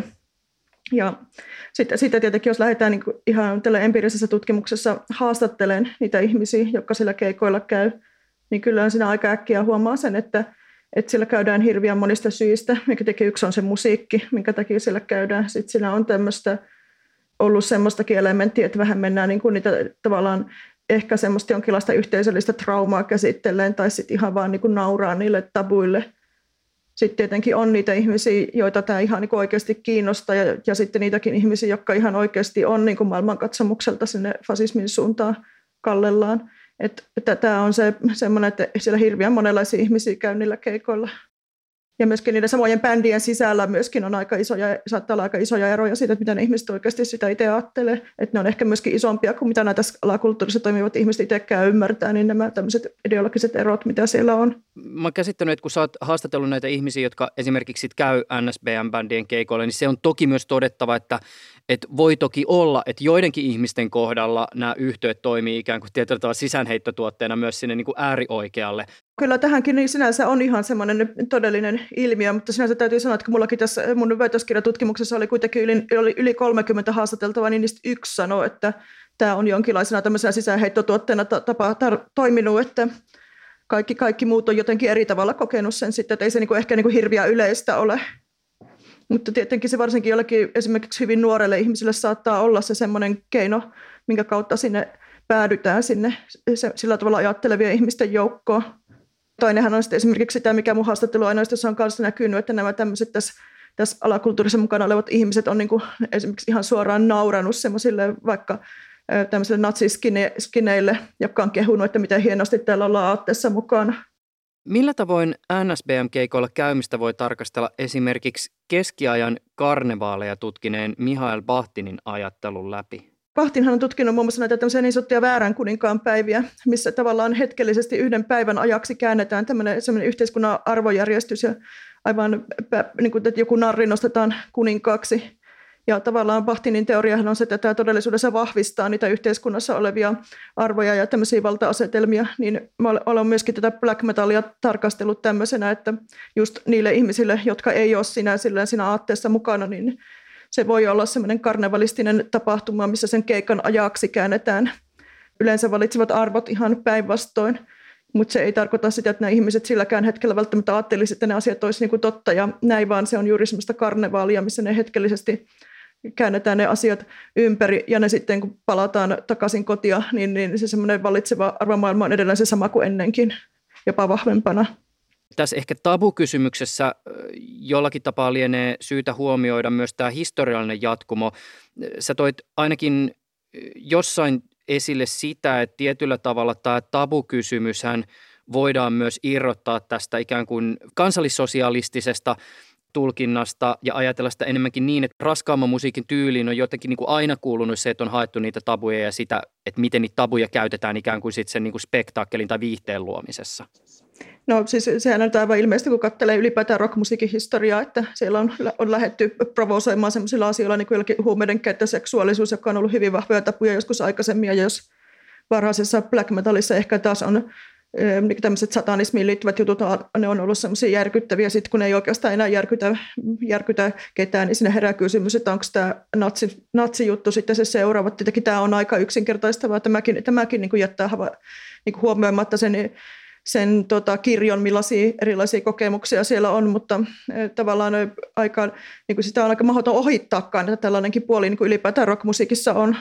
Ja sitten, sitten tietenkin, jos lähdetään niin kuin ihan tällä empiirisessä tutkimuksessa haastattelemaan niitä ihmisiä, jotka sillä keikoilla käy, niin kyllä siinä aika äkkiä huomaa sen, että, että sillä käydään hirveän monista syistä, minkä takia yksi on se musiikki, minkä takia sillä käydään. Sitten siinä on tämmöistä ollut semmoistakin elementtiä, että vähän mennään niin kuin niitä tavallaan ehkä semmoista jonkinlaista yhteisöllistä traumaa käsitteleen tai sitten ihan vaan niin kuin nauraa niille tabuille. Sitten tietenkin on niitä ihmisiä, joita tämä ihan niin kuin oikeasti kiinnostaa ja, ja sitten niitäkin ihmisiä, jotka ihan oikeasti on niin kuin maailmankatsomukselta sinne fasismin suuntaan kallellaan. Että, että tämä on se, semmoinen, että siellä hirveän monenlaisia ihmisiä käy niillä keikoilla. Ja myöskin niiden samojen bändien sisällä myöskin on aika isoja, saattaa olla aika isoja eroja siitä, että mitä ne ihmiset oikeasti sitä itse ajattelee. Että ne on ehkä myöskin isompia kuin mitä näitä alakulttuurissa toimivat ihmiset itsekään ymmärtää, niin nämä tämmöiset ideologiset erot, mitä siellä on. Mä oon käsittänyt, että kun sä oot haastatellut näitä ihmisiä, jotka esimerkiksi käy N S B M-bändien keikoille, niin se on toki myös todettava, että, että voi toki olla, että joidenkin ihmisten kohdalla nämä yhtyeet toimii ikään kuin tietyllä tavalla sisäänheittotuotteena myös sinne niin kuin äärioikealle. Kyllä tähänkin niin sinänsä on ihan semmoinen todellinen ilmiö, mutta sinänsä täytyy sanoa, että kun mullakin tässä mun väitöskirjatutkimuksessa oli kuitenkin yli, oli yli kolmekymmentä haastateltavaa, niin niistä yksi sanoi, että tämä on jonkinlaisena tämmöisenä sisäänheittotuotteena tapa tar- toiminut, että kaikki, kaikki muut on jotenkin eri tavalla kokenut sen sitten, että ei se niinku ehkä niinku hirveän yleistä ole. Mutta tietenkin se varsinkin jollekin esimerkiksi hyvin nuorelle ihmiselle saattaa olla se semmoinen keino, minkä kautta sinne päädytään sinne sillä tavalla ajattelevien ihmisten joukkoon. Toinenhan on sitten esimerkiksi sitä, mikä mun haastatteluaineistossa on kanssa näkynyt, että nämä tämmöiset tässä, tässä alakulttuurissa mukana olevat ihmiset on niin kuin esimerkiksi ihan suoraan nauranut semmoisille vaikka tämmöisille natsiskineille, jotka on kehunut, että miten hienosti täällä ollaan aatteessa mukana. Millä tavoin N S B M-keikoilla käymistä voi tarkastella esimerkiksi keskiajan karnevaaleja tutkineen Mihail Bahtinin ajattelun läpi? Bahtinhan on tutkinut muun muassa näitä tämmöisiä niin sanottuja väärän kuninkaan päiviä, missä tavallaan hetkellisesti yhden päivän ajaksi käännetään tämmöinen, tämmöinen yhteiskunnan arvojärjestys ja aivan niin kuin, että joku narri nostetaan kuninkaaksi. Ja tavallaan Bahtinin teoriahan on se, että tämä todellisuudessa vahvistaa niitä yhteiskunnassa olevia arvoja ja tämmöisiä valta-asetelmia, niin mä olen myöskin tätä black metalia tarkastellut tämmöisenä, että just niille ihmisille, jotka ei ole siinä, siinä aatteessa mukana, niin se voi olla semmoinen karnevalistinen tapahtuma, missä sen keikan ajaksi käännetään yleensä valitsevat arvot ihan päinvastoin. Mutta se ei tarkoita sitä, että nämä ihmiset silläkään hetkellä välttämättä ajattelisivat, että ne asiat olisi niin kuin totta ja näin, vaan se on juuri semmoista karnevaalia, missä ne hetkellisesti käännetään ne asiat ympäri ja ne sitten kun palataan takaisin kotia, niin, niin se semmoinen vallitseva arvomaailma on edelleen se sama kuin ennenkin, jopa vahvempana. Tässä ehkä tabukysymyksessä jollakin tapaa lienee syytä huomioida myös tämä historiallinen jatkumo. Sä toit ainakin jossain esille sitä, että tietyllä tavalla tämä tabukysymyshän voidaan myös irrottaa tästä ikään kuin kansallissosialistisesta tulkinnasta ja ajatella sitä enemmänkin niin, että raskaamman musiikin tyyliin on jotenkin niin kuin aina kuulunut se, että on haettu niitä tabuja ja sitä, että miten niitä tabuja käytetään ikään kuin sitten sen niin kuin spektaakkelin tai viihteen luomisessa. No siis sehän on aivan ilmeisesti, kun katselee ylipäätään rockmusiikin historiaa, että siellä on, on lähdetty provosoimaan sellaisilla asioilla niin kuin huumeiden käyttö, seksuaalisuus, joka on ollut hyvin vahvoja tabuja joskus aikaisemmin, ja jos varhaisessa black metalissa ehkä taas on niin tämmöiset satanismiin liittyvät jutut, ne on ollut sellaisia järkyttäviä, sitten kun ei oikeastaan enää järkytä, järkytä ketään, niin sinne herää kysymys, että onko tämä natsi, natsijuttu sitten se seuraava. Tietenkin tämä on aika yksinkertaistavaa, tämäkin, tämäkin niin kuin jättää niin kuin huomioimatta sen, sen tota, kirjon, millaisia erilaisia kokemuksia siellä on, mutta eh, tavallaan aika, niin kuin sitä on aika mahdoton ohittaakaan, että tällainenkin puoli niin kuin ylipäätään rockmusiikissa on.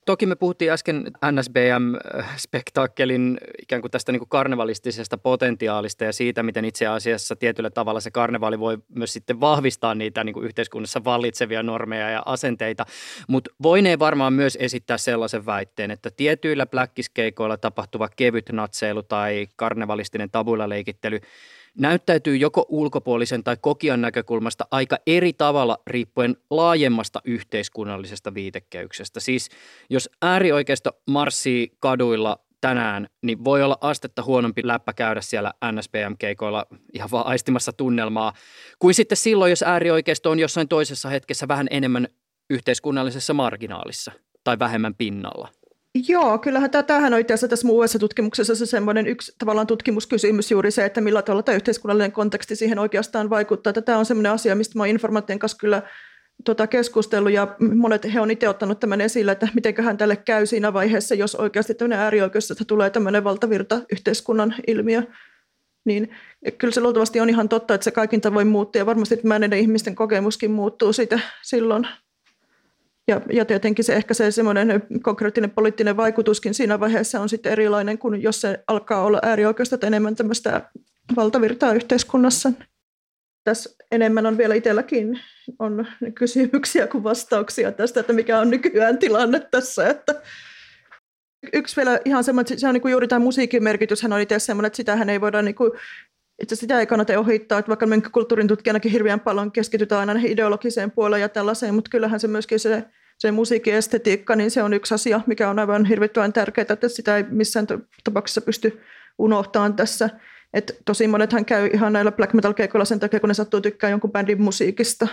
Toki me puhuttiin äsken N S B M-spektaakkelin ikään kuin tästä niin kuin karnevalistisesta potentiaalista ja siitä, miten itse asiassa tietyllä tavalla se karnevaali voi myös sitten vahvistaa niitä niin kuin yhteiskunnassa vallitsevia normeja ja asenteita, mutta voinee varmaan myös esittää sellaisen väitteen, että tietyillä pläkkiskeikoilla tapahtuva kevyt natseilu tai karnevalistinen tabuilla leikittely näyttäytyy joko ulkopuolisen tai kokijan näkökulmasta aika eri tavalla riippuen laajemmasta yhteiskunnallisesta viitekehyksestä. Siis jos äärioikeisto marssii kaduilla tänään, niin voi olla astetta huonompi läppä käydä siellä N S B M-keikoilla ihan vaan aistimassa tunnelmaa, kuin sitten silloin, jos äärioikeisto on jossain toisessa hetkessä vähän enemmän yhteiskunnallisessa marginaalissa tai vähemmän pinnalla. Joo, kyllähän tämähän on itse asiassa tässä uudessa tutkimuksessa se semmoinen yksi tavallaan tutkimuskysymys juuri se, että millä tavalla tämä yhteiskunnallinen konteksti siihen oikeastaan vaikuttaa. Tämä on semmoinen asia, mistä mä oon informaattien kanssa kyllä tota, keskustellut ja monet he on itse ottanut tämän esille, että mitenköhän tälle käy siinä vaiheessa, jos oikeasti tämmöinen äärioikeustosta tulee tämmöinen valtavirta yhteiskunnan ilmiö. Niin kyllä se luultavasti on ihan totta, että se kaikin tavoin muuttuu ja varmasti että näiden ihmisten kokemuskin muuttuu siitä silloin. Ja, ja tietenkin se ehkä se semmoinen konkreettinen poliittinen vaikutuskin siinä vaiheessa on sitten erilainen kuin jos se alkaa olla äärioikeustot enemmän tämmöistä valtavirtaa yhteiskunnassa. Tässä enemmän on vielä itselläkin on kysymyksiä kuin vastauksia tästä, että mikä on nykyään tilanne tässä. Että yksi vielä ihan semmoinen, se on niin kuin juuri tämä musiikin merkityshän on itse semmoinen, että sitähän ei voida niin kuin, itse sitä ei kannata ohittaa, että vaikka me kulttuurin tutkijanakin hirveän paljon keskitytään aina ideologiseen puoleen ja tällaiseen, mutta kyllähän se myöskin se, se musiikin estetiikka, niin se on yksi asia, mikä on aivan hirvittävän tärkeää, että sitä ei missään tapauksessa pysty unohtamaan tässä. Että tosi monethan käy ihan näillä black metal keikoilla sen takia, kun ne sattuu tykkää jonkun bändin musiikista.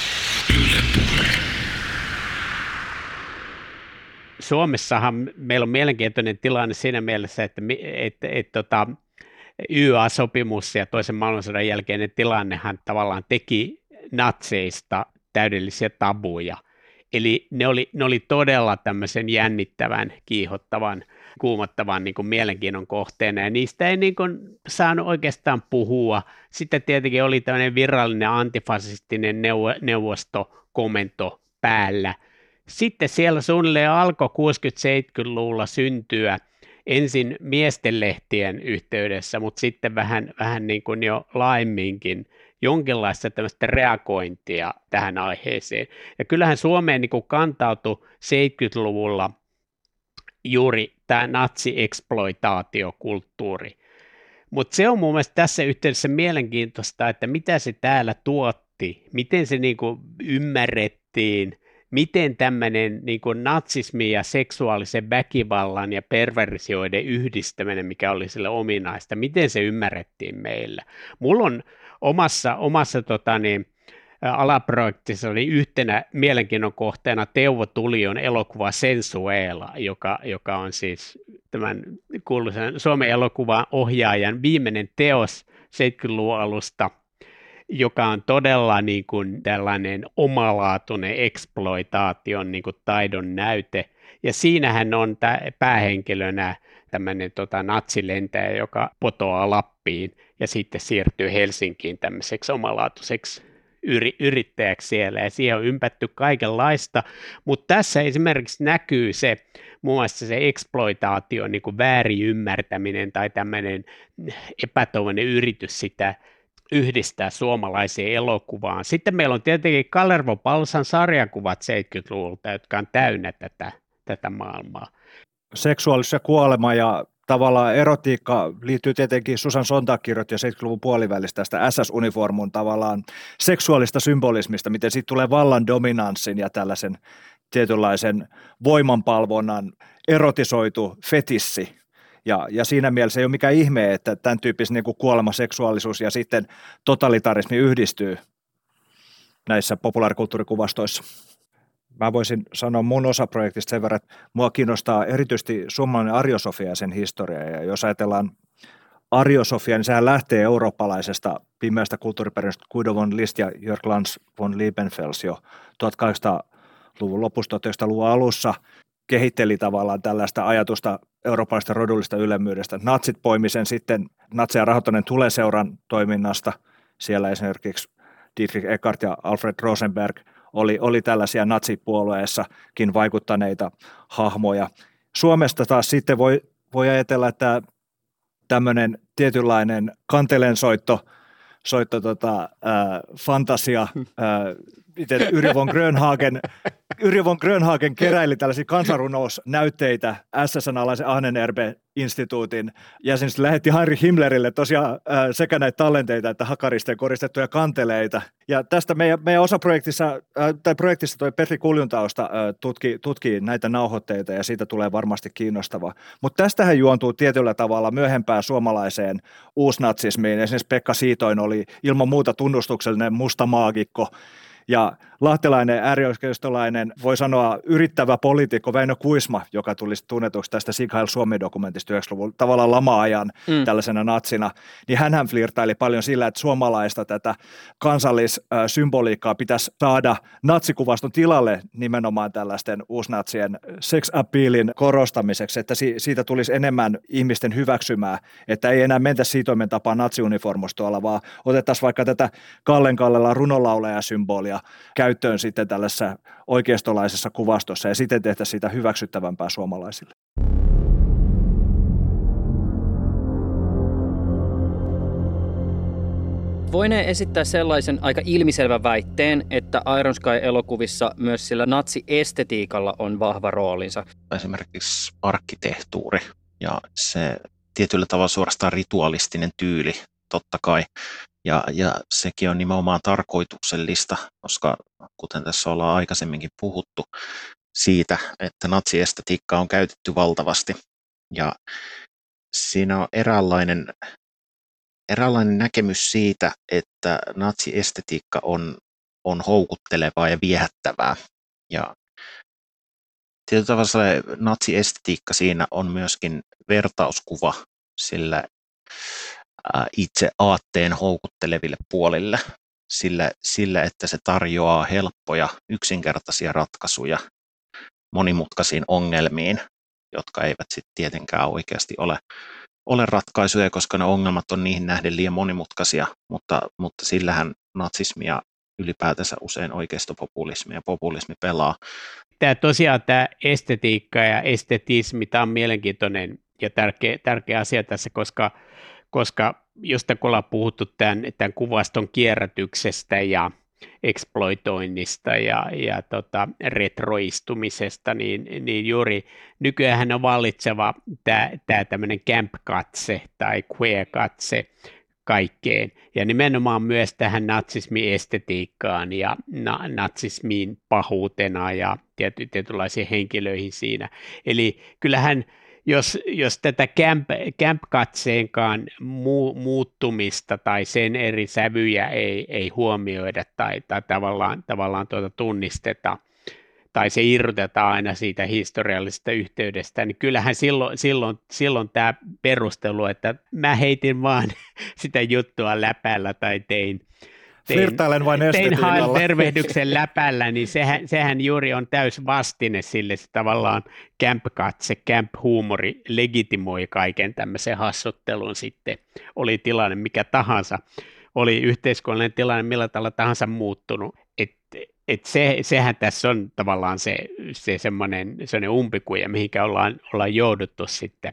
Suomessahan meillä on mielenkiintoinen tilanne siinä mielessä, että et, et, et, tota, Y A-sopimus ja toisen maailmansodan jälkeinen tilannehan tavallaan teki natseista täydellisiä tabuja. Eli ne oli, ne oli todella tämmöisen jännittävän, kiihottavan, kuumottavan niin kuin mielenkiinnon kohteena, ja niistä ei niin kuin saanut oikeastaan puhua. Sitten tietenkin oli tämmöinen virallinen antifasistinen neuvo, neuvostokomento päällä. Sitten siellä suunnilleen alkoi kuusikymmentä-seitsemänkymmentäluvulla syntyä ensin miestenlehtien yhteydessä, mutta sitten vähän, vähän niin kuin jo laajemminkin jonkinlaista tämmöistä reagointia tähän aiheeseen. Ja kyllähän Suomeen niin kuin kantautui seitsemänkymmentäluvulla juuri tämä natsi-eksploitaatiokulttuuri. Mutta se on mun mielestä tässä yhteydessä mielenkiintoista, että mitä se täällä tuotti, miten se niin kuin ymmärrettiin, miten tämmöinen niin kuin natsismi ja seksuaalisen väkivallan ja perversioiden yhdistäminen, mikä oli sille ominaista, miten se ymmärrettiin meillä. Mulla on omassa, omassa tota niin, alaprojektissa oli yhtenä mielenkiinnon kohteena Teuvo Tulion elokuva Sensuela, joka, joka on siis tämän kuuluisen Suomen elokuvan ohjaajan viimeinen teos seitsemänkymmentäluvun alusta, joka on todella niin kuin tällainen omalaatuinen eksploitaation niin kuin taidon näyte. Ja siinähän on tää päähenkilönä tämmöinen tota, natsilentäjä, joka potoaa Lappiin ja sitten siirtyy Helsinkiin tämmöiseksi omalaatuiseksi yri, yrittäjäksi siellä. Ja siihen on ympätty kaikenlaista, mutta tässä esimerkiksi näkyy se, muun muassa se eksploitaation niin kuin väärin ymmärtäminen tai tämmöinen epätoivoinen yritys sitä yhdistää suomalaiseen elokuvaan. Sitten meillä on tietenkin Kalervo Palsan sarjakuvat seitsemänkymmentäluvulta, jotka on täynnä tätä, tätä maailmaa. Seksuaalisuus ja kuolema ja tavallaan erotiikka liittyy tietenkin, Susan Sontag kirjoitti jo seitsemänkymmentäluvun puolivälistä tästä S S-uniformun tavallaan seksuaalista symbolismista, miten siitä tulee vallan dominanssin ja tällaisen tietynlaisen voimanpalvonnan erotisoitu fetissi. Ja, ja siinä mielessä ei ole mikään ihme, että tämän tyyppisen niin kuin kuolema, seksuaalisuus ja sitten totalitarismi yhdistyy näissä populaarikulttuurikuvastoissa. Mä voisin sanoa mun osaprojektista sen verran, että mua kiinnostaa erityisesti suomalainen Arjo-Sofia ja sen historia. Ja jos ajatellaan Arjo-Sofia, niin sehän lähtee eurooppalaisesta pimeästä kulttuuriperinnöstä Guido von List ja Jörg Lanz von Liebenfels jo tuhatkahdeksansataaluvun lopussa, tuhatyhdeksänsataaluvun alussa kehitteli tavallaan tällaista ajatusta eurooppalaisesta rodullista ylemmyydestä. Natsit poimi sen sitten natseja rahoittaneen Tule-seuran toiminnasta. Siellä esimerkiksi Dietrich Eckart ja Alfred Rosenberg oli, oli tällaisia natsipuolueessakin vaikuttaneita hahmoja. Suomesta taas sitten voi, voi ajatella, että tämmöinen tietynlainen kantelensoitto, soitto, tota, äh, fantasia, äh, miten Yrjö von Grönhagen, Yrjö von Grönhagen keräili tällaisia kansanrunousnäytteitä S S N-alaisen Ahnenerbe-instituutin jäsenistä, lähetti Heinrich Himmlerille tosiaan äh, sekä näitä tallenteita että hakaristen koristettuja kanteleita. Ja tästä meidän, meidän osaprojektissa, äh, tai projektissa toi Petri Kuljuntaosta äh, tutki, tutkii näitä nauhoitteita ja siitä tulee varmasti kiinnostava. Mutta tästähän juontuu tietyllä tavalla myöhempään suomalaiseen uusnatsismiin. Esimerkiksi Pekka Siitoin oli ilman muuta tunnustuksellinen musta maagikko. Ja lahtelainen äärioikeistolainen, voi sanoa yrittävä poliitikko Väinö Kuisma, joka tuli tunnetuksi tästä Sieg Heil Suomi-dokumentista yhdeksänkymmentäluvulla tavallaan lama-ajan mm. tällaisena natsina, niin hänhän flirtaili paljon sillä, että suomalaista tätä kansallissymboliikkaa pitäisi saada natsikuvaston tilalle nimenomaan tällaisten uusnatsien sex appealin korostamiseksi, että siitä tulisi enemmän ihmisten hyväksymää, että ei enää mentä Siitoimen tapaan natsiuniformustolla, vaan otettaisiin vaikka tätä Kallen Kallella runonlaulaja-symbolia käyttöön sitten tällaisessa oikeistolaisessa kuvastossa ja siten tehtäisiin siitä hyväksyttävämpää suomalaisille. Voinee esittää sellaisen aika ilmiselvän väitteen, että Iron Sky-elokuvissa myös sillä natsiestetiikalla on vahva roolinsa. Esimerkiksi arkkitehtuuri ja se tietyllä tavalla suorastaan rituaalistinen tyyli, totta kai. Ja, ja sekin on nimenomaan tarkoituksellista, koska kuten tässä ollaan aikaisemminkin puhuttu siitä, että natsiestetiikkaa on käytetty valtavasti. Ja siinä on eräänlainen, eräänlainen näkemys siitä, että natsiestetiikka on, on houkuttelevaa ja viehättävää. Ja tietyllä tavalla se natsiestetiikka siinä on myöskin vertauskuva sillä itse aatteen houkutteleville puolille sillä, sillä, että se tarjoaa helppoja, yksinkertaisia ratkaisuja monimutkaisiin ongelmiin, jotka eivät sitten tietenkään oikeasti ole, ole ratkaisuja, koska ne ongelmat on niihin nähden liian monimutkaisia, mutta, mutta sillähän natsismi ja ylipäätänsä usein oikeistopopulismi ja populismi pelaa. Tämä tosiaan tämä estetiikka ja estetismi, tämä on mielenkiintoinen ja tärkeä, tärkeä asia tässä, koska koska josta kun ollaan puhuttu tämän, tämän kuvaston kierrätyksestä ja exploitoinnista ja, ja tota, retroistumisesta, niin, niin juuri nykyään on vallitseva tämä, tämä tämmöinen camp-katse tai queer-katse kaikkeen, ja nimenomaan myös tähän natsismi-estetiikkaan ja na- natsismiin pahuutena ja tiety, tietynlaisiin henkilöihin siinä. Eli kyllähän Jos, jos tätä camp, camp-katseenkaan mu, muuttumista tai sen eri sävyjä ei, ei huomioida tai, tai tavallaan, tavallaan tuota tunnisteta, tai se irrotetaan aina siitä historiallisesta yhteydestä, niin kyllähän silloin, silloin, silloin tämä perustelu, että mä heitin vaan sitä juttua läpällä tai tein, Flirttailen vain estetiikalla. Tein tervehdyksen läpällä, niin sehän, sehän juuri on täys vastine sille, se tavallaan camp-katse, camp-huumori legitimoi kaiken tämmöisen hassuttelun sitten, oli tilanne mikä tahansa, oli yhteiskunnallinen tilanne millä tavalla tahansa muuttunut, että et se, sehän tässä on tavallaan se, se semmoinen, semmoinen umpikuja, mihinkä ollaan, ollaan jouduttu sitten.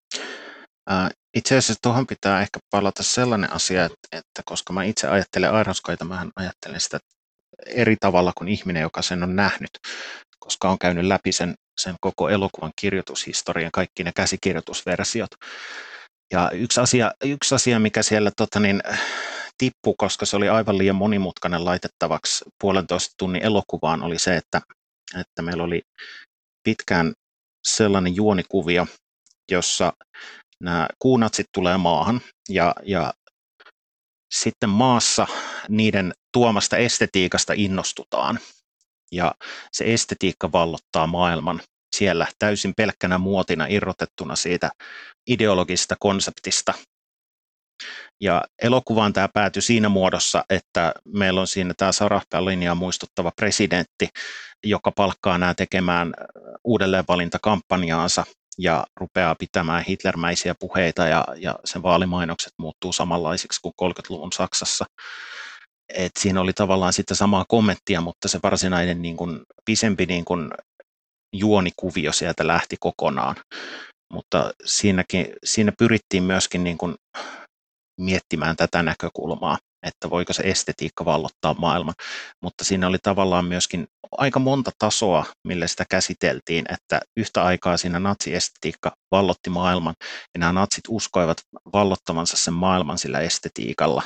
Ää, itse asiassa tuohon pitää ehkä palata sellainen asia, että, että koska mä itse ajattelen Iron Skyta, mä ajattelen sitä eri tavalla kuin ihminen, joka sen on nähnyt, koska on käynyt läpi sen, sen koko elokuvan kirjoitushistorian, kaikki ne käsikirjoitusversiot. Ja yksi asia, yksi asia mikä siellä tota niin, tippui, koska se oli aivan liian monimutkainen laitettavaksi puolentoista tunnin elokuvaan, oli se, että, että meillä oli pitkään sellainen juonikuvio, jossa nämä kuunatsit tulee maahan ja, ja sitten maassa niiden tuomasta estetiikasta innostutaan ja se estetiikka vallottaa maailman siellä täysin pelkkänä muotina irrotettuna siitä ideologisesta konseptista. Ja elokuvaan tämä päätyi siinä muodossa, että meillä on siinä tämä Sarah Palinia muistuttava presidentti, joka palkkaa nämä tekemään uudelleenvalintakampanjaansa ja rupeaa pitämään hitlermäisiä puheita ja, ja sen vaalimainokset muuttuu samanlaisiksi kuin kolmekymmentäluvun Saksassa. et siinä oli tavallaan sitä samaa kommenttia, mutta se varsinainen niin kuin, pisempi niin kuin, juonikuvio sieltä lähti kokonaan. Mutta siinäkin, siinä pyrittiin myöskin niin kuin, miettimään tätä näkökulmaa, että voiko se estetiikka vallottaa maailman, mutta siinä oli tavallaan myöskin aika monta tasoa, millä sitä käsiteltiin, että yhtä aikaa siinä natsiestetiikka vallotti maailman, ja nämä natsit uskoivat vallottavansa sen maailman sillä estetiikalla,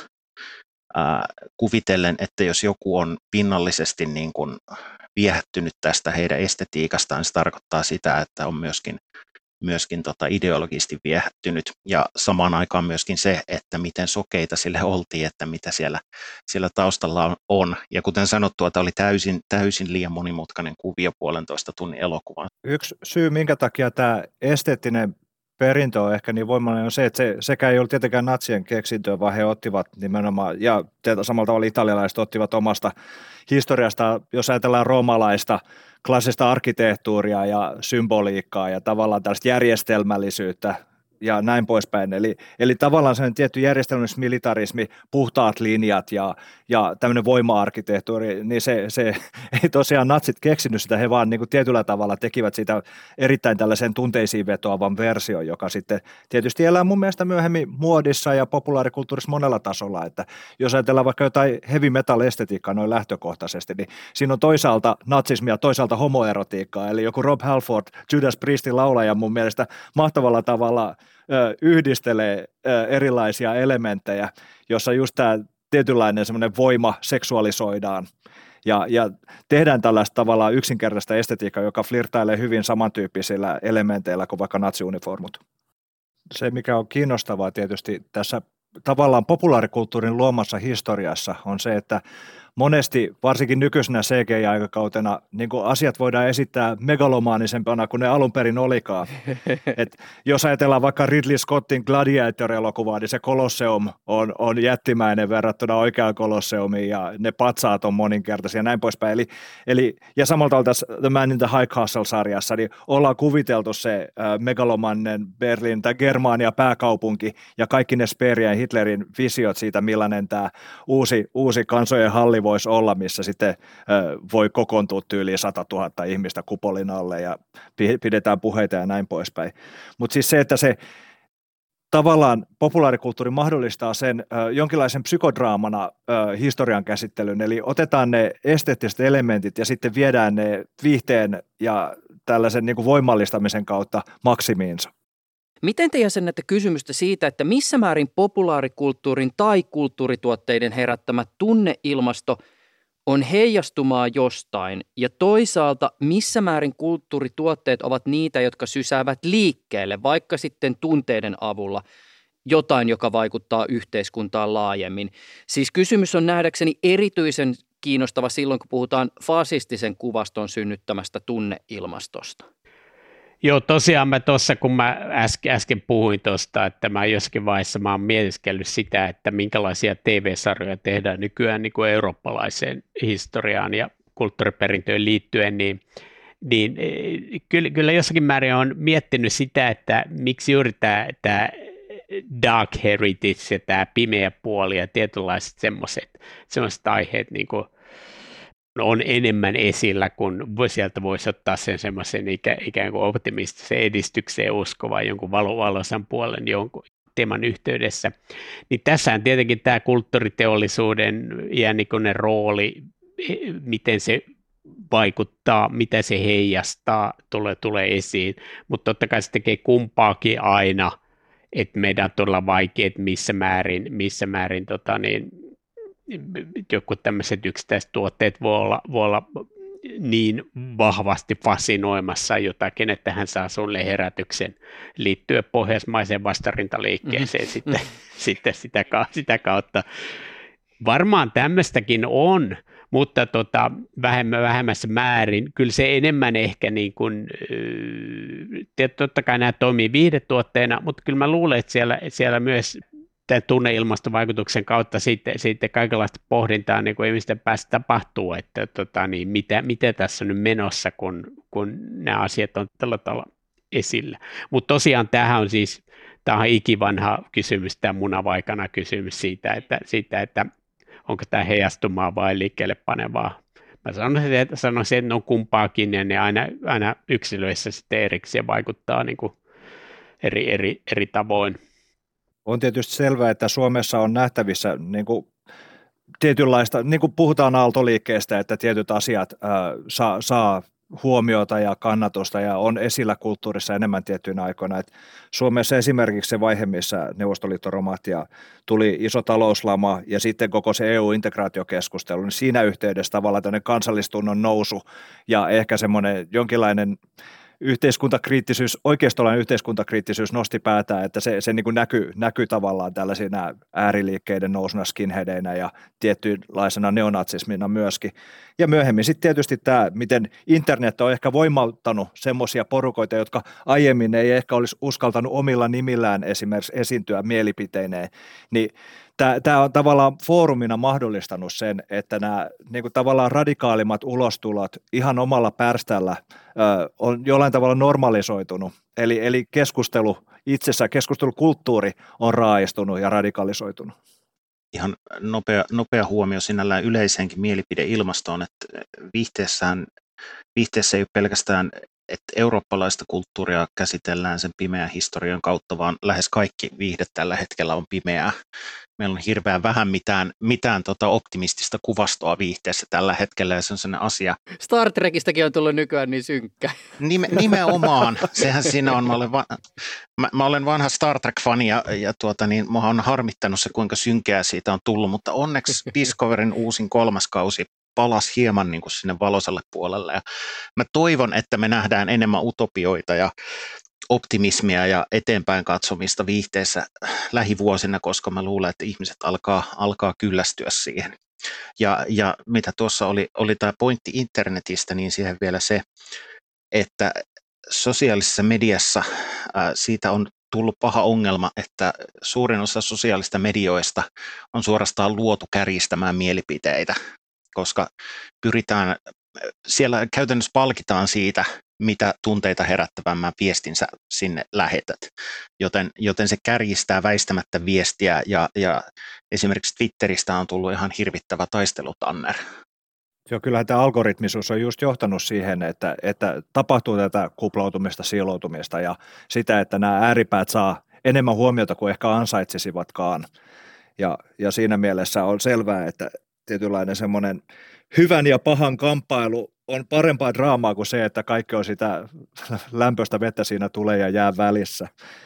ää, kuvitellen, että jos joku on pinnallisesti niin kuin viehättynyt tästä heidän estetiikastaan, se tarkoittaa sitä, että on myöskin myöskin tota ideologisesti viehättynyt, ja samaan aikaan myöskin se, että miten sokeita sille oltiin, että mitä siellä, siellä taustalla on. Ja kuten sanottua, että oli täysin, täysin liian monimutkainen kuvio puolentoista tunnin elokuvaan. Yksi syy, minkä takia tämä esteettinen perintö on ehkä niin voimallinen, on se, että se, sekä ei ollut tietenkään natsien keksintöä, vaan he ottivat nimenomaan, ja samalla tavalla italialaiset ottivat omasta historiasta, jos ajatellaan roomalaista, klassista arkkitehtuuria ja symboliikkaa ja tavallaan tällaista järjestelmällisyyttä ja näin poispäin. Eli, eli tavallaan sellainen tietty järjestelmällisyys, militarismi, puhtaat linjat ja, ja tämmöinen voima-arkkitehtuuri, niin se, se ei tosiaan natsit keksinyt sitä, he vaan niin kuin tietyllä tavalla tekivät siitä erittäin tällaisen tunteisiin vetoavan version, joka sitten tietysti elää mun mielestä myöhemmin muodissa ja populaarikulttuurissa monella tasolla, että jos ajatellaan vaikka jotain heavy metal estetiikkaa noin lähtökohtaisesti, niin siinä on toisaalta natsismia, toisaalta homoerotiikkaa, eli joku Rob Halford, Judas Priestin laulaja mun mielestä mahtavalla tavalla yhdistelee erilaisia elementtejä, jossa just tämä tietynlainen semmoinen voima seksuaalisoidaan ja, ja tehdään tällaista tavallaan yksinkertaista estetiikkaa, joka flirtailee hyvin samantyyppisillä elementeillä kuin vaikka natsiuniformut. Se, mikä on kiinnostavaa tietysti tässä tavallaan populaarikulttuurin luomassa historiassa on se, että monesti, varsinkin nykyisenä C G I-aikakautena, niin kuin asiat voidaan esittää megalomaanisempana kuin ne alun perin olikaan. Et jos ajatellaan vaikka Ridley Scottin Gladiator-elokuvaa, niin se Colosseum on, on jättimäinen verrattuna oikeaan Colosseumiin, ja ne patsaat on moninkertaisia ja näin poispäin. Eli, eli, ja samalla tavalla tässä The Man in the High Castle-sarjassa niin ollaan kuviteltu se äh, megalomaaninen Berliin tai Germania pääkaupunki ja kaikki ne Speerien ja Hitlerin visiot siitä, millainen tämä uusi, uusi kansojen halli voisi olla, missä sitten äh, voi kokoontua tyyliin sata tuhatta ihmistä kupolin alle ja pidetään puheita ja näin poispäin. Mutta siis se, että se tavallaan populaarikulttuuri mahdollistaa sen äh, jonkinlaisen psykodraamana äh, historian käsittelyn, eli otetaan ne esteettiset elementit ja sitten viedään ne viihteen ja tällaisen niin kuin voimallistamisen kautta maksimiinsa. Miten te jäsennätte kysymystä siitä, että missä määrin populaarikulttuurin tai kulttuurituotteiden herättämä tunneilmasto on heijastumaa jostain, ja toisaalta missä määrin kulttuurituotteet ovat niitä, jotka sysäävät liikkeelle, vaikka sitten tunteiden avulla, jotain, joka vaikuttaa yhteiskuntaan laajemmin. Siis kysymys on nähdäkseni erityisen kiinnostava silloin, kun puhutaan fasistisen kuvaston synnyttämästä tunneilmastosta. Joo, tosiaan mä tuossa, kun mä äsken, äsken puhuin tuosta, että mä joskin vaiheessa mä oon mietiskellyt sitä, että minkälaisia T V-sarjoja tehdään nykyään niin kuin eurooppalaiseen historiaan ja kulttuuriperintöön liittyen, niin, niin kyllä, kyllä jossakin määrin on miettinyt sitä, että miksi juuri tämä, tämä dark heritage ja tämä pimeä puoli ja tietynlaiset semmoiset, semmoiset aiheet niin kuin on enemmän esillä, kun sieltä voisi ottaa sen semmoisen ikään kuin optimistisen edistykseen uskovan jonkun valo, valoisan puolen jonkun teeman yhteydessä. Niin tässähän tietenkin tämä kulttuuriteollisuuden iänikuinen rooli, miten se vaikuttaa, mitä se heijastaa, tulee, tulee esiin, mutta totta kai se tekee kumpaakin aina, että meidän on todella vaikea, että missä määrin, missä määrin tota niin, joku tämmöiset yksittäiset tuotteet voi olla, voi olla niin vahvasti fasinoimassa jotakin, että hän saa sulle herätyksen liittyen pohjoismaiseen vastarintaliikkeeseen mm-hmm. sitten, sitten sitä, sitä kautta. Varmaan tämmöistäkin on, mutta tota, vähemmän, vähemmässä määrin. Kyllä se enemmän ehkä, niin kuin, totta kai nämä toimii viihdetuotteena, mutta kyllä mä luulen, että siellä, siellä myös tämän tunneilmastovaikutuksen kautta sitten, sitten kaikenlaista pohdintaa niin kuin ihmisten päässä tapahtuu, että tota, niin mitä, mitä tässä on nyt menossa, kun, kun nämä asiat on tällä tavalla esillä. Mutta tosiaan tämähän on siis, tämä on ikivanha kysymys, tämä munavaikana kysymys siitä, että, siitä, että onko tämä heijastumaa vai liikkeelle panevaa. Mä sanoisin, että, sanoisin, että ne on kumpaakin ja ne aina, aina yksilöissä sitten erikseen vaikuttaa niin kuin eri, eri, eri tavoin. On tietysti selvää, että Suomessa on nähtävissä niin kuin tietynlaista, niin kuin puhutaan aaltoliikkeestä, että tietyt asiat ää, saa, saa huomiota ja kannatusta ja on esillä kulttuurissa enemmän tiettyinä aikoina. Et Suomessa esimerkiksi se vaihe, missä Neuvostoliitto romahti ja tuli iso talouslama ja sitten koko se E U-integraatiokeskustelu, niin siinä yhteydessä tavallaan tämmöinen kansallistunnon nousu ja ehkä semmoinen jonkinlainen yhteiskuntakriittisyys, oikeistolainen yhteiskuntakriittisyys nosti päätään, että se, se niin kuin näkyy, näkyy tavallaan tällaisina ääriliikkeiden nousuna skinheadeinä ja tietynlaisena neonatsismina myöskin. Ja myöhemmin sitten tietysti tämä, miten internet on ehkä voimauttanut semmoisia porukoita, jotka aiemmin ei ehkä olisi uskaltanut omilla nimillään esimerkiksi esiintyä mielipiteineen, niin tämä on tavallaan foorumina mahdollistanut sen, että nämä niin kuin tavallaan radikaalimmat ulostulot ihan omalla pärställä ö, on jollain tavalla normalisoitunut. Eli, eli keskustelu itsessään, keskustelukulttuuri on raaistunut ja radikalisoitunut. Ihan nopea, nopea huomio sinällään yleiseenkin mielipideilmastoon, että viihteessään, viihteessä ei ole pelkästään, että eurooppalaista kulttuuria käsitellään sen pimeän historian kautta, vaan lähes kaikki viihde tällä hetkellä on pimeää. Meillä on hirveän vähän mitään, mitään tota optimistista kuvastoa viihteessä tällä hetkellä, ja se on sellainen asia. Star Trekistäkin on tullut nykyään niin synkkä. Nime, nimenomaan, sehän siinä on. Mä olen, va, mä, mä olen vanha Star Trek-fani, ja, ja tuota, niin, mua on harmittanut se, kuinka synkeää siitä on tullut, mutta onneksi Discoverin uusin kolmas kausi palasi hieman niin kuin sinne valoisalle puolelle. Ja mä toivon, että me nähdään enemmän utopioita ja optimismia ja eteenpäin katsomista viihteessä lähivuosina, koska mä luulen, että ihmiset alkaa, alkaa kyllästyä siihen. Ja, ja mitä tuossa oli, oli tämä pointti internetistä, niin siihen vielä se, että sosiaalisessa mediassa ää, siitä on tullut paha ongelma, että suurin osa sosiaalista medioista on suorastaan luotu kärjistämään mielipiteitä, koska pyritään, siellä käytännössä palkitaan siitä, mitä tunteita herättävämmän viestinsä sinne lähetät, joten, joten se kärjistää väistämättä viestiä ja, ja esimerkiksi Twitteristä on tullut ihan hirvittävä taistelutanner. Joo, kyllähän tämä algoritmisuus on just johtanut siihen, että, että tapahtuu tätä kuplautumista, siiloutumista ja sitä, että nämä ääripäät saa enemmän huomiota kuin ehkä ansaitsisivatkaan. Ja, ja siinä mielessä on selvää, että tietynlainen semmoinen hyvän ja pahan kamppailu on parempaa draamaa kuin se, että kaikki on sitä lämpöistä vettä siinä tulee ja jää välissä.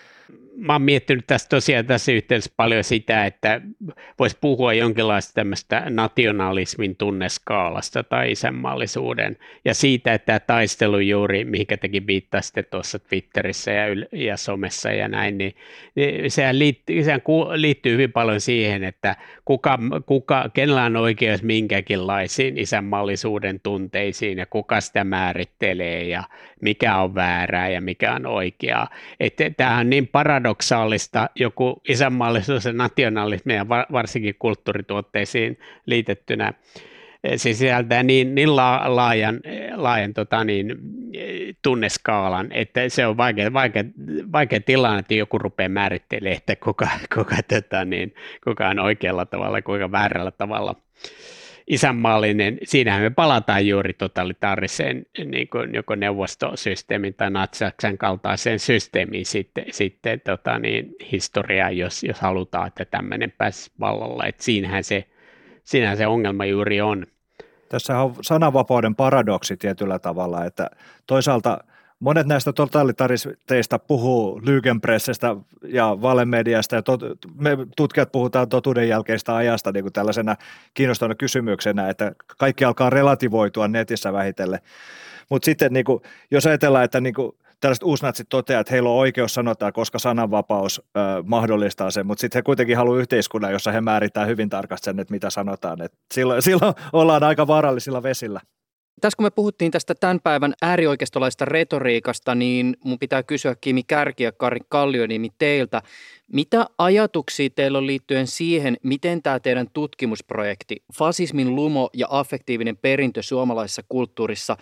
Mä oon miettinyt tässä tosiaan tässä yhteydessä paljon sitä, että voisi puhua jonkinlaista tämmöistä nationalismin tunneskaalasta tai isänmaallisuuden ja siitä, että tämä taistelu juuri, mihinkä tekin viittasitte tuossa Twitterissä ja, yl- ja somessa ja näin, niin, niin sehän, liittyy, sehän ku- liittyy hyvin paljon siihen, että kuka, kuka, kenellä on oikeus minkäkinlaisiin isänmaallisuuden tunteisiin ja kuka sitä määrittelee ja mikä on väärää ja mikä on oikeaa. Että tämä on niin paradoksaalista joku isänmaallisuus ja nationalismi ja varsinkin kulttuurituotteisiin liitettynä. Se sisältää niin, niin laajan, laajan tota niin, tunneskaalan, että se on vaikea, vaikea, vaikea tilanne, että joku rupeaa määrittelemään, että kuka, kuka, tota niin, kuka on oikealla tavalla, kuinka väärällä tavalla isänmaallinen. Siinähän me palataan juuri totalitaariseen niin kuin joko neuvostosysteemin tai natsaksen kaltaiseen systeemiin sitten, sitten tota niin, historiaan, jos, jos halutaan, että tämmöinen pääsisi vallalla. Et siinähän, se, siinähän se ongelma juuri on. Tässä on sananvapauden paradoksi tietyllä tavalla, että toisaalta monet näistä totalitaristeista puhuu lügenpressestä ja valemediasta ja tot, me tutkijat puhutaan totuuden jälkeistä ajasta niin kuin tällaisena kiinnostavana kysymyksenä, että kaikki alkaa relativoitua netissä vähitellen. Mutta sitten niin kuin, jos ajatellaan, että niin kuin, tällaiset uusnatsit toteaa, että heillä on oikeus sanotaan, koska sananvapaus ö, mahdollistaa sen, mutta sitten he kuitenkin haluaa yhteiskunnan, jossa he määrittää hyvin tarkasti sen, että mitä sanotaan. Et silloin, silloin ollaan aika vaarallisilla vesillä. Tässä kun me puhuttiin tästä tämän päivän äärioikeistolaista retoriikasta, niin mun pitää kysyä Kimi Kärki ja Kari Kallioniemi teiltä. Mitä ajatuksia teillä on liittyen siihen, miten tämä teidän tutkimusprojekti, fasismin lumo ja affektiivinen perintö suomalaisessa kulttuurissa,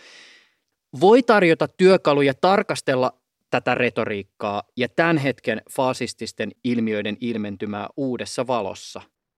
voi tarjota työkaluja tarkastella tätä retoriikkaa ja tämän hetken fasististen ilmiöiden ilmentymää uudessa valossa?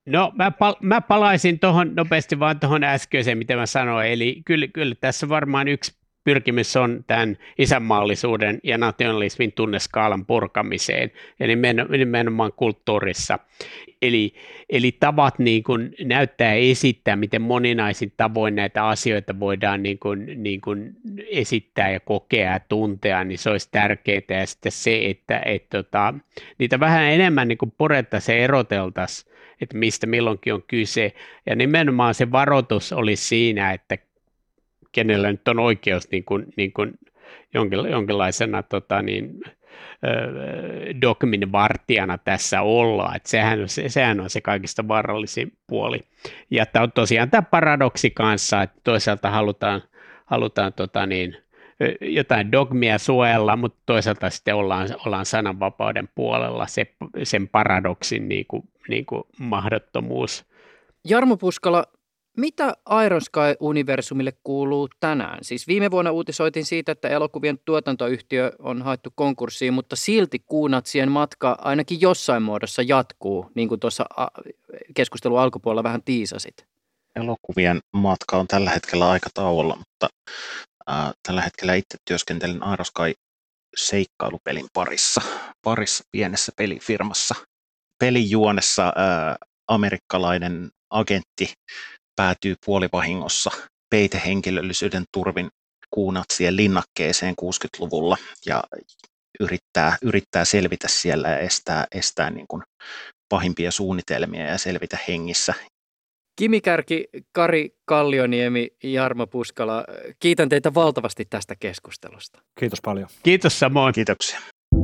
No mä, pal- mä palaisin tuohon nopeasti vaan tuohon äskeiseen, mitä mä sanoin, eli kyllä, kyllä tässä varmaan yksi pyrkimys on tämän isänmaallisuuden ja nationalismin tunneskaalan purkamiseen, ja nimenomaan kulttuurissa. Eli, eli tavat niin kuin näyttää ja esittää, miten moninaisin tavoin näitä asioita voidaan niin kuin, niin kuin esittää ja kokea ja tuntea, niin se olisi tärkeää. Ja sitten se, että et, tota, niitä vähän enemmän niin kuin purettaisiin ja eroteltaisiin, että mistä milloinkin on kyse. Ja nimenomaan se varoitus oli siinä, että kenellä nyt on oikeus niin kuin, niin kuin jonkinlaisena tota, niin, dogmin vartijana tässä olla, että sehän on se, sehän on se kaikista vaarallisin puoli. Ja tämä on tosiaan tämä paradoksi kanssa, että toisaalta halutaan, halutaan tota niin, jotain dogmia suojella, mutta toisaalta sitten ollaan, ollaan sananvapauden puolella, se, sen paradoksin niin kuin, niin kuin mahdottomuus. Jarmo Puskala, mitä Iron Sky-universumille kuuluu tänään? Siis viime vuonna uutisoitiin siitä, että elokuvien tuotantoyhtiö on haettu konkurssiin, mutta silti kuunatsien matka ainakin jossain muodossa jatkuu, niin kuin tuossa keskustelun alkupuolella vähän tiisasit. Elokuvien matka on tällä hetkellä aika tauolla, mutta äh, tällä hetkellä itse työskentelen Iron Sky seikkailupelin parissa, parissa pienessä pelifirmassa. Pelijuonessa äh, amerikkalainen agentti päätyy puolivahingossa peitehenkilöllisyyden turvin kuunatsien linnakkeeseen kuusikymmentäluvulla ja yrittää, yrittää selvitä siellä ja estää, estää niin kuin pahimpia suunnitelmia ja selvitä hengissä. Kimi Kärki, Kari Kallioniemi, Jarmo Puskala, kiitän teitä valtavasti tästä keskustelusta. Kiitos paljon. Kiitos samoin. Kiitoksia.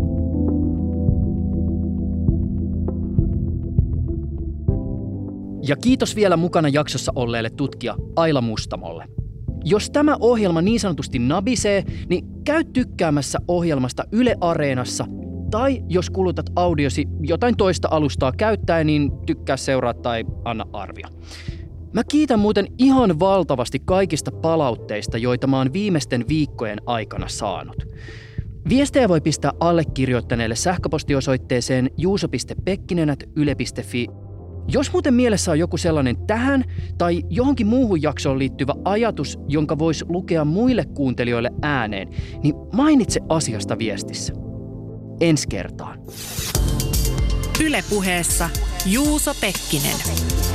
Ja kiitos vielä mukana jaksossa olleelle tutkija Aila Mustamolle. Jos tämä ohjelma niin sanotusti nabisee, niin käy tykkäämässä ohjelmasta Yle Areenassa, tai jos kulutat audiosi jotain toista alustaa käyttäen, niin tykkää, seuraa tai anna arvio. Mä kiitän muuten ihan valtavasti kaikista palautteista, joita mä oon viimeisten viikkojen aikana saanut. Viestejä voi pistää allekirjoittaneelle sähköpostiosoitteeseen juuso piste pekkinen ät yle piste fi. Jos muuten mielessä on joku sellainen tähän tai johonkin muuhun jaksoon liittyvä ajatus, jonka voisi lukea muille kuuntelijoille ääneen, niin mainitse asiasta viestissä. Ensi kertaan. Yle Puheessa Juuso Pekkinen.